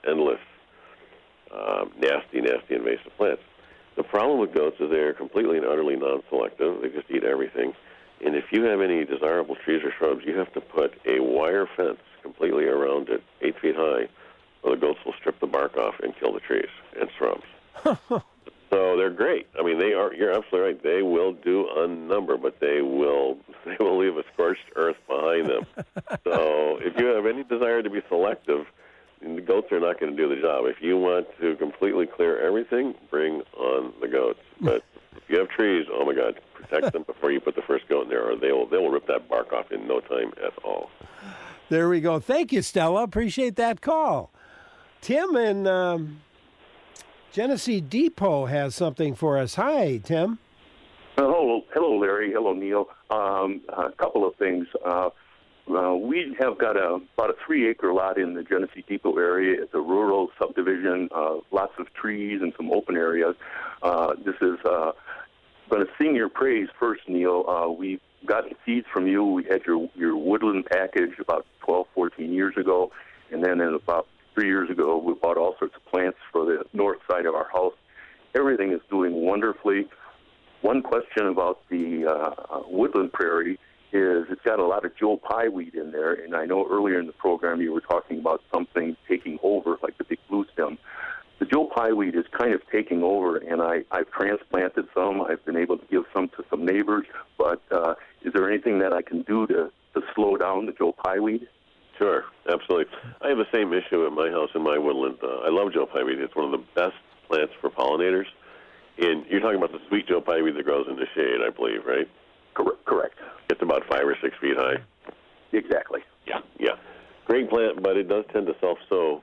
nasty invasive plants. The problem with goats is they're completely and utterly non-selective. They just eat everything. And if you have any desirable trees or shrubs, you have to put a wire fence completely around it, 8 feet high, or the goats will strip the bark off and kill the trees and shrubs. So they're great. You're absolutely right. They will do a number, but they will leave a scorched earth behind them. So if you have any desire to be selective, the goats are not going to do the job. If you want to completely clear everything, bring on the goats. But if you have trees, oh my God, protect them before you put the first goat in there, or they will rip that bark off in no time at all. There we go. Thank you, Stella. Appreciate that call. Tim in Genesee Depot has something for us. Hi, Tim. Hello, Larry. Hello, Neil. A couple of things. We have got about a 3-acre lot in the Genesee Depot area. It's a rural subdivision, lots of trees and some open areas. This is going to sing your praise first, Neil. We've gotten seeds from you. We had your woodland package about 12, 14 years ago, and then about 3 years ago, we bought all sorts of plants for the north side of our house. Everything is doing wonderfully. One question about the woodland prairie is it's got a lot of Joe Pye weed in there, and I know earlier in the program you were talking about something taking over, like the big blue stem. The Joe Pye weed is kind of taking over, and I've transplanted some. I've been able to give some to some neighbors, but is there anything that I can do to slow down the Joe Pye weed? Sure, absolutely. I have the same issue at my house in my woodland. I love Joe Pye weed. It's one of the best plants for pollinators. And you're talking about the sweet Joe Pye weed that grows in the shade, I believe, right? Correct. It's about 5 or 6 feet high. Exactly. Yeah. Great plant, but it does tend to self-sow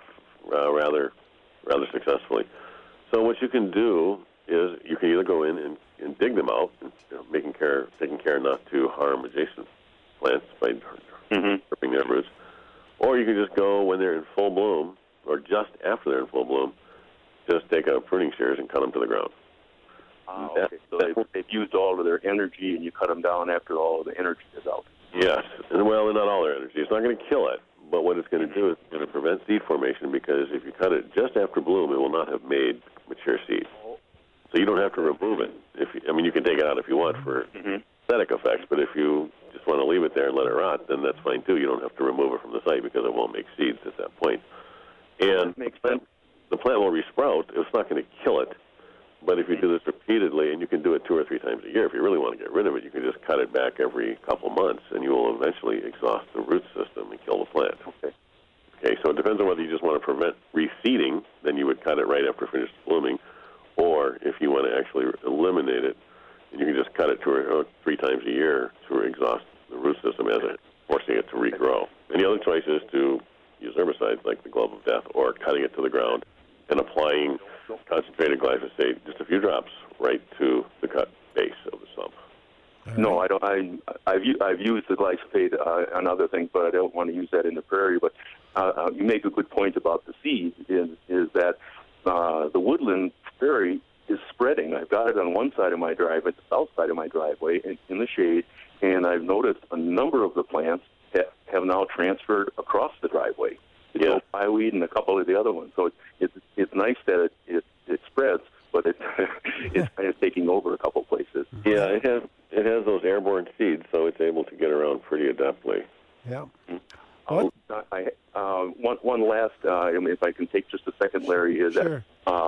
rather successfully. So what you can do is you can either go in and dig them out, taking care not to harm adjacent plants by ripping their roots, or you can just go when they're in full bloom, or just after they're in full bloom, just take out pruning shears and cut them to the ground. Okay. So they've used all of their energy, and you cut them down after all of the energy is out. Yes, and well, not all their energy. It's not going to kill it, but what it's going to do is it's going to prevent seed formation, because if you cut it just after bloom, it will not have made mature seed. So you don't have to remove it. You can take it out if you want for aesthetic effects, but if you just want to leave it there and let it rot, then that's fine too. You don't have to remove it from the site because it won't make seeds at that point. And the plant will resprout. It's not going to kill it, but if you do this repeatedly, and you can do it 2 or 3 times a year, if you really want to get rid of it, you can just cut it back every couple months, and you will eventually exhaust the root system and kill the plant. Okay, so it depends on whether you just want to prevent reseeding, then you would cut it right after it finishes blooming, or if you want to actually eliminate it, and you can just cut it 2 or 3 times a year to exhaust the root system, forcing it to regrow. And the other choice is to use herbicides like the glove of death, or cutting it to the ground and applying concentrated glyphosate, just a few drops, right to the cut base of the stump. No, I don't. I've used the glyphosate on other things, but I don't want to use that in the prairie. But you make a good point about the seeds. Is that the woodland prairie is spreading. I've got it on one side of my driveway, the south side of my driveway, in the shade, and I've noticed a number of the plants have now transferred across the driveway. Joe Pye weed and a couple of the other ones. So it's nice that it spreads, but it's kind of taking over a couple places. Yeah, it has those airborne seeds, so it's able to get around pretty adeptly. Yeah. One last, if I can take just a second, Larry, is that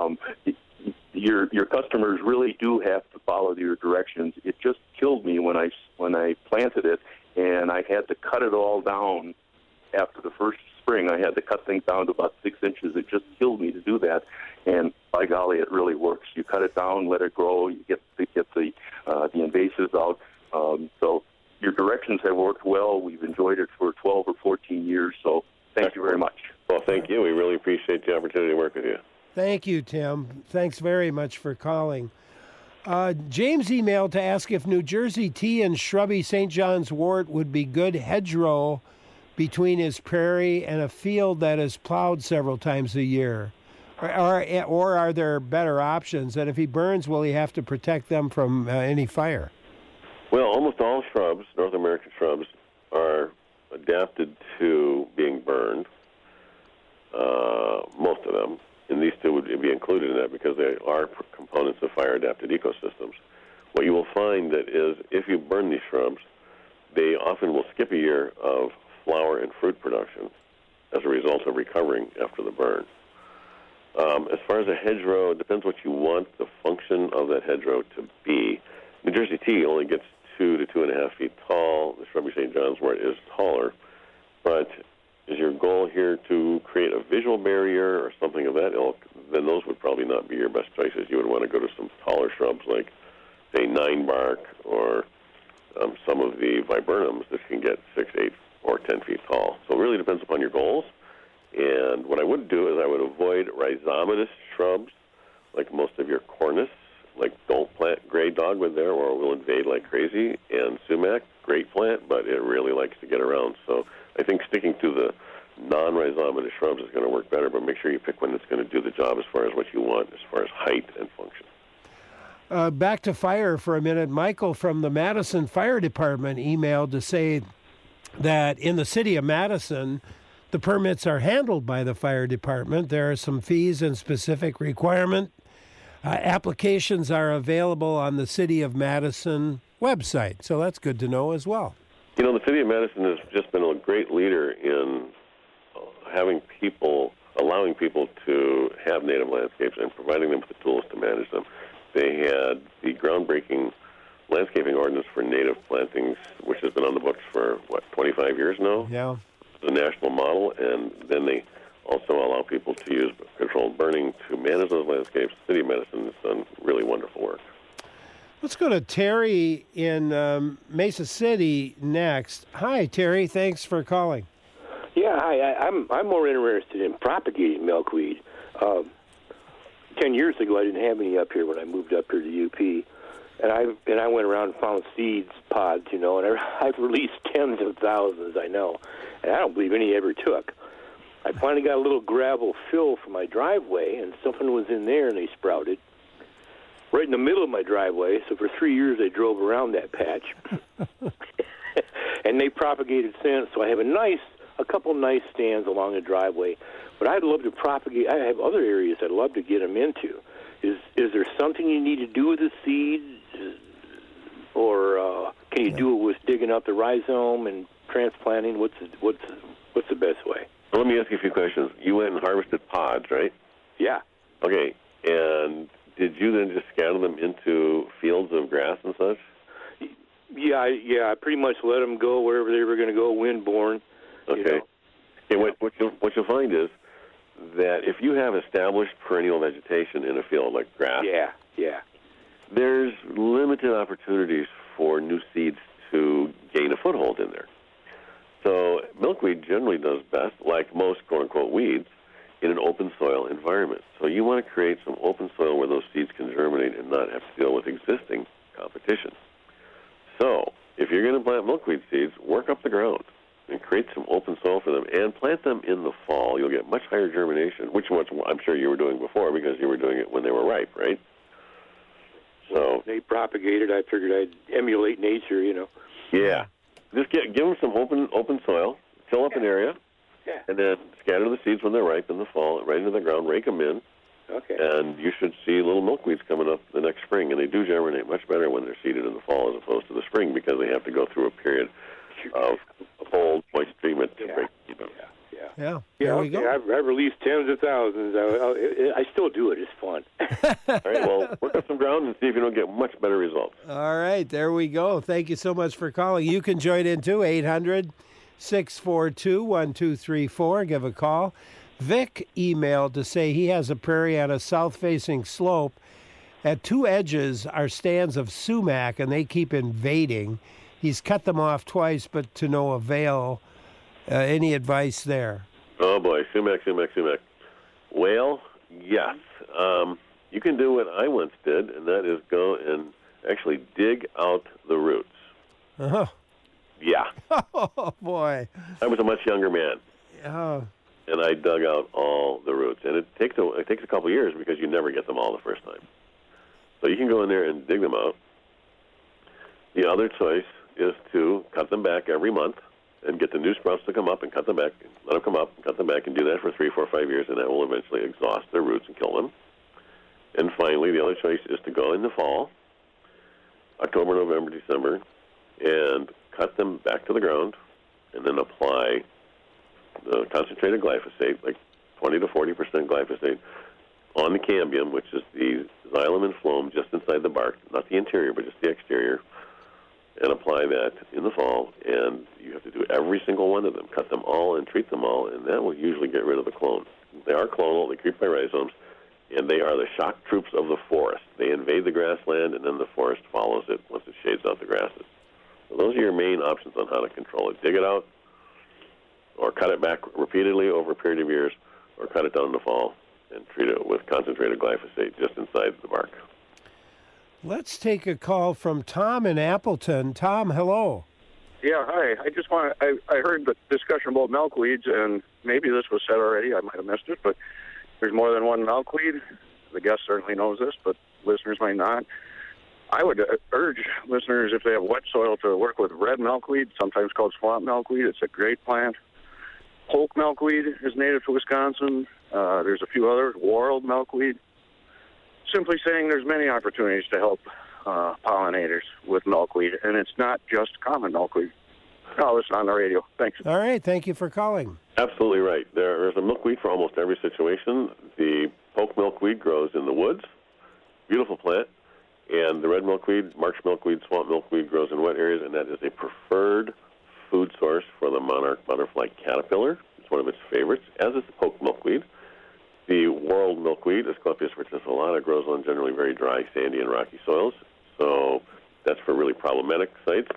your customers really do have to follow your directions. It just killed me when I planted it, and I had to cut it all down after the first spring. I had to cut things down to about 6 inches. It just killed me to do that, and by golly, it really works. You cut it down, let it grow, you get the invasives out. So your directions have worked well. We've enjoyed it for 12 or 14 years, so thank you very much. Well, thank you. We really appreciate the opportunity to work with you. Thank you, Tim. Thanks very much for calling. James emailed to ask if New Jersey tea and shrubby St. John's wort would be good hedgerow between his prairie and a field that is plowed several times a year. Or are there better options? And if he burns, will he have to protect them from any fire? Well, almost all shrubs, North American shrubs, are adapted to being burned, most of them. And these two would be included in that because they are components of fire-adapted ecosystems. What you will find that is if you burn these shrubs, they often will skip a year of flower and fruit production as a result of recovering after the burn. As far as a hedgerow, it depends what you want the function of that hedgerow to be. New Jersey tea only gets 2 to 2.5 feet tall. The shrubby St. John's wort is taller. But is your goal here to create a visual barrier or something of that ilk, then those would probably not be your best choices. You would want to go to some taller shrubs like, say, 9-bark or some of the viburnums that can get 6, 8, or 10 feet tall. So it really depends upon your goals. And what I would do is I would avoid rhizomatous shrubs like most of your cornus. Like, don't plant gray dogwood there or it will invade like crazy. And sumac, great plant, but it really likes to get around. So I think sticking to the non-rhizomatous shrubs is going to work better, but make sure you pick one that's going to do the job as far as what you want, as far as height and function. Back to fire for a minute. Michael from the Madison Fire Department emailed to say that in the city of Madison, the permits are handled by the fire department. There are some fees and specific requirements. Applications are available on the City of Madison website, so that's good to know as well. You know, the City of Madison has just been a great leader in allowing people to have native landscapes and providing them with the tools to manage them. They had the groundbreaking landscaping ordinance for native plantings, which has been on the books for, 25 years now? Yeah. It's the national model, and then they also allow people to use controlled burning to manage those landscapes. City of Medicine has done really wonderful work. Let's go to Terry in Mesa City next. Hi, Terry. Thanks for calling. Yeah, hi. I'm more interested in propagating milkweed. 10 years ago, I didn't have any up here when I moved up here to UP, and I went around and found seeds pods, and I've released tens of thousands, I know, and I don't believe any ever took. I finally got a little gravel fill for my driveway, and something was in there, and they sprouted right in the middle of my driveway. So for 3 years, I drove around that patch, and they propagated since. So I have a couple nice stands along the driveway. But I'd love to propagate. I have other areas I'd love to get them into. Is there something you need to do with the seed, or can you do it with digging up the rhizome and transplanting? What's the best way? Well, let me ask you a few questions. You went and harvested pods, right? Yeah. Okay. And did you then just scatter them into fields of grass and such? Yeah. I pretty much let them go wherever they were going to go, wind-borne. Okay. What you'll find is that if you have established perennial vegetation in a field like grass, there's limited opportunities for new seeds to gain a foothold in there. So milkweed generally does best, like most quote-unquote weeds, in an open soil environment. So you want to create some open soil where those seeds can germinate and not have to deal with existing competition. So if you're going to plant milkweed seeds, work up the ground and create some open soil for them and plant them in the fall. You'll get much higher germination, which I'm sure you were doing before because you were doing it when they were ripe, right? So they propagated. I figured I'd emulate nature, Yeah. Just give them some open soil, till up an area, and then scatter the seeds when they're ripe in the fall, right into the ground, rake them in, and you should see little milkweeds coming up the next spring, and they do germinate much better when they're seeded in the fall as opposed to the spring because they have to go through a period of cold, moist treatment to break them. Yeah. There we go. I've released tens of thousands. I still do it. It's fun. All right, well, work up some ground and see if you don't get much better results. All right, there we go. Thank you so much for calling. You can join in too, 800-642-1234. Give a call. Vic emailed to say he has a prairie on a south-facing slope. At two edges are stands of sumac, and they keep invading. He's cut them off twice, but to no avail. Any advice there? Oh, boy, sumac. Well, yes. You can do what I once did, and that is go and actually dig out the roots. Uh-huh. Yeah. Oh, boy. I was a much younger man. Oh. And I dug out all the roots. And it takes a couple years because you never get them all the first time. So you can go in there and dig them out. The other choice is to cut them back every month and get the new sprouts to come up and cut them back, let them come up and cut them back, and do that for 3, 4, 5 years, and that will eventually exhaust their roots and kill them. And finally, the other choice is to go in the fall, October, November, December, and cut them back to the ground, and then apply the concentrated glyphosate, like 20 to 40% glyphosate, on the cambium, which is the xylem and phloem just inside the bark, not the interior, but just the exterior, and apply that in the fall, and you have to do every single one of them, cut them all and treat them all, and that will usually get rid of the clones. They are clonal, they creep by rhizomes, and they are the shock troops of the forest. They invade the grassland, and then the forest follows it once it shades out the grasses. So those are your main options on how to control it. Dig it out, or cut it back repeatedly over a period of years, or cut it down in the fall and treat it with concentrated glyphosate just inside the bark. Let's take a call from Tom in Appleton. Tom, hello. Yeah, hi. I heard the discussion about milkweeds, and maybe this was said already. I might have missed it, but there's more than one milkweed. The guest certainly knows this, but listeners might not. I would urge listeners, if they have wet soil, to work with red milkweed, sometimes called swamp milkweed. It's a great plant. Polk milkweed is native to Wisconsin. There's a few others. Whorled milkweed. Simply saying there's many opportunities to help pollinators with milkweed, and it's not just common milkweed. I'll listen on the radio. Thanks. All right. Thank you for calling. Absolutely right. There's a milkweed for almost every situation. The polk milkweed grows in the woods. Beautiful plant. And the red milkweed, marsh milkweed, swamp milkweed grows in wet areas, and that is a preferred food source for the monarch butterfly caterpillar. It's one of its favorites, as is the poke milkweed. The whorled milkweed, Asclepias verticillata, grows on generally very dry, sandy, and rocky soils. So that's for really problematic sites.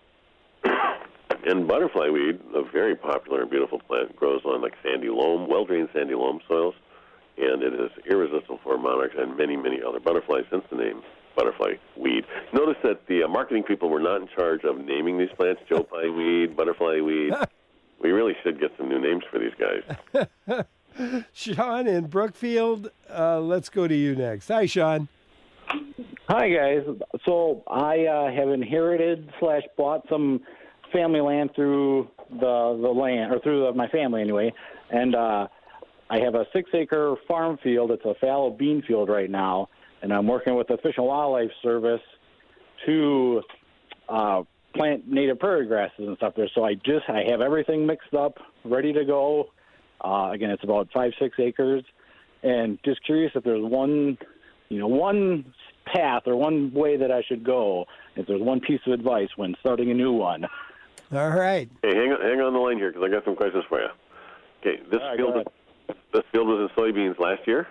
And butterfly weed, a very popular and beautiful plant, grows on like sandy loam, well-drained sandy loam soils, and it is irresistible for monarchs and many, many other butterflies, hence the name butterfly weed. Notice that the marketing people were not in charge of naming these plants, Joe Pye weed, butterfly weed. We really should get some new names for these guys. Sean in Brookfield, let's go to you next. Hi, Sean. Hi, guys. So I have inherited / bought some family land through the land, or through my family anyway, and I have a 6-acre farm field. It's a fallow bean field right now, and I'm working with the Fish and Wildlife Service to plant native prairie grasses and stuff there. So I have everything mixed up, ready to go. Again, it's about 5-6 acres, and just curious if there's one path or one way that I should go. If there's one piece of advice when starting a new one. All right. Hey, hang on the line here because I got some questions for you. Okay, this field was in soybeans last year.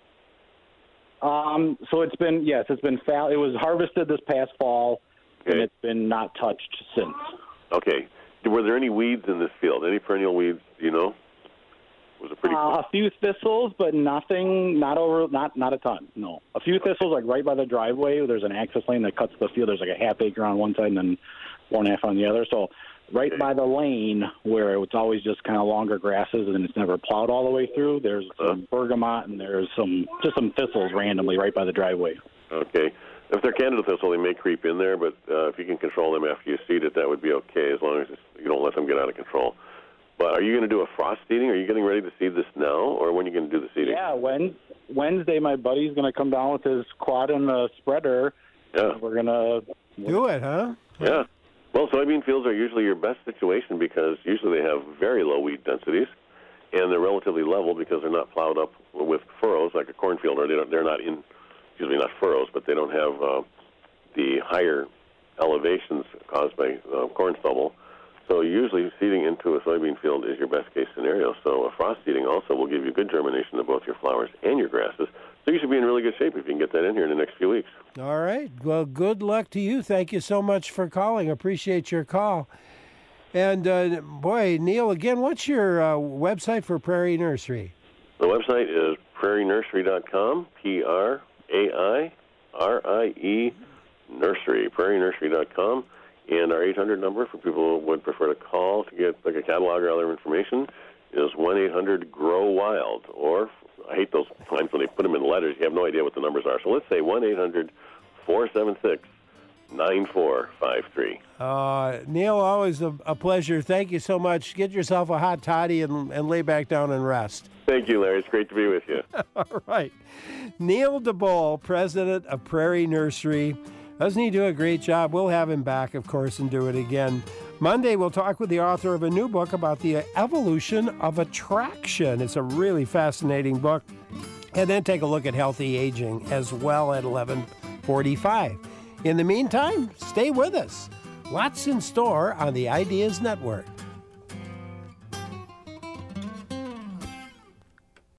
So it's been fallow. It was harvested this past fall, and it's been not touched since. Okay. Were there any weeds in this field? Any perennial weeds? Do you know? Was it pretty? A few thistles, but nothing. Not a ton. No, a few thistles like right by the driveway. There's an access lane that cuts the field. There's like a half acre on one side and then 1.5 on the other. So right by the lane where it's always just kind of longer grasses and it's never plowed all the way through. There's some bergamot and there's some thistles randomly right by the driveway. Okay. If they're Canada thistle, they may creep in there, but if you can control them after you seed it, that would be okay as long as you don't let them get out of control. But are you going to do a frost seeding? Are you getting ready to seed this now, or when are you going to do the seeding? Yeah, Wednesday my buddy's going to come down with his quad and a spreader. Yeah. We're going to do it, huh? Yeah. Well, soybean fields are usually your best situation because usually they have very low weed densities, and they're relatively level because they're not plowed up with furrows like a cornfield, or they're not in, usually not furrows, but they don't have the higher elevations caused by corn stubble. So usually seeding into a soybean field is your best case scenario. So a frost seeding also will give you good germination of both your flowers and your grasses. So you should be in really good shape if you can get that in here in the next few weeks. All right. Well, good luck to you. Thank you so much for calling. Appreciate your call. And, boy, Neil, again, what's your website for Prairie Nursery? The website is prairienursery.com, P-R-A-I-R-I-E nursery, prairienursery.com. And our 800 number for people who would prefer to call to get like a catalog or other information is 1-800-GROW-WILD. Or, I hate those times when they put them in letters. You have no idea what the numbers are. So let's say 1-800-476-9453. Neil, always a pleasure. Thank you so much. Get yourself a hot toddy and lay back down and rest. Thank you, Larry. It's great to be with you. All right. Neil DeBoll, president of Prairie Nursery. Doesn't he do a great job? We'll have him back, of course, and do it again. Monday, we'll talk with the author of a new book about the evolution of attraction. It's a really fascinating book. And then take a look at healthy aging as well at 11:45. In the meantime, stay with us. Lots in store on the Ideas Network.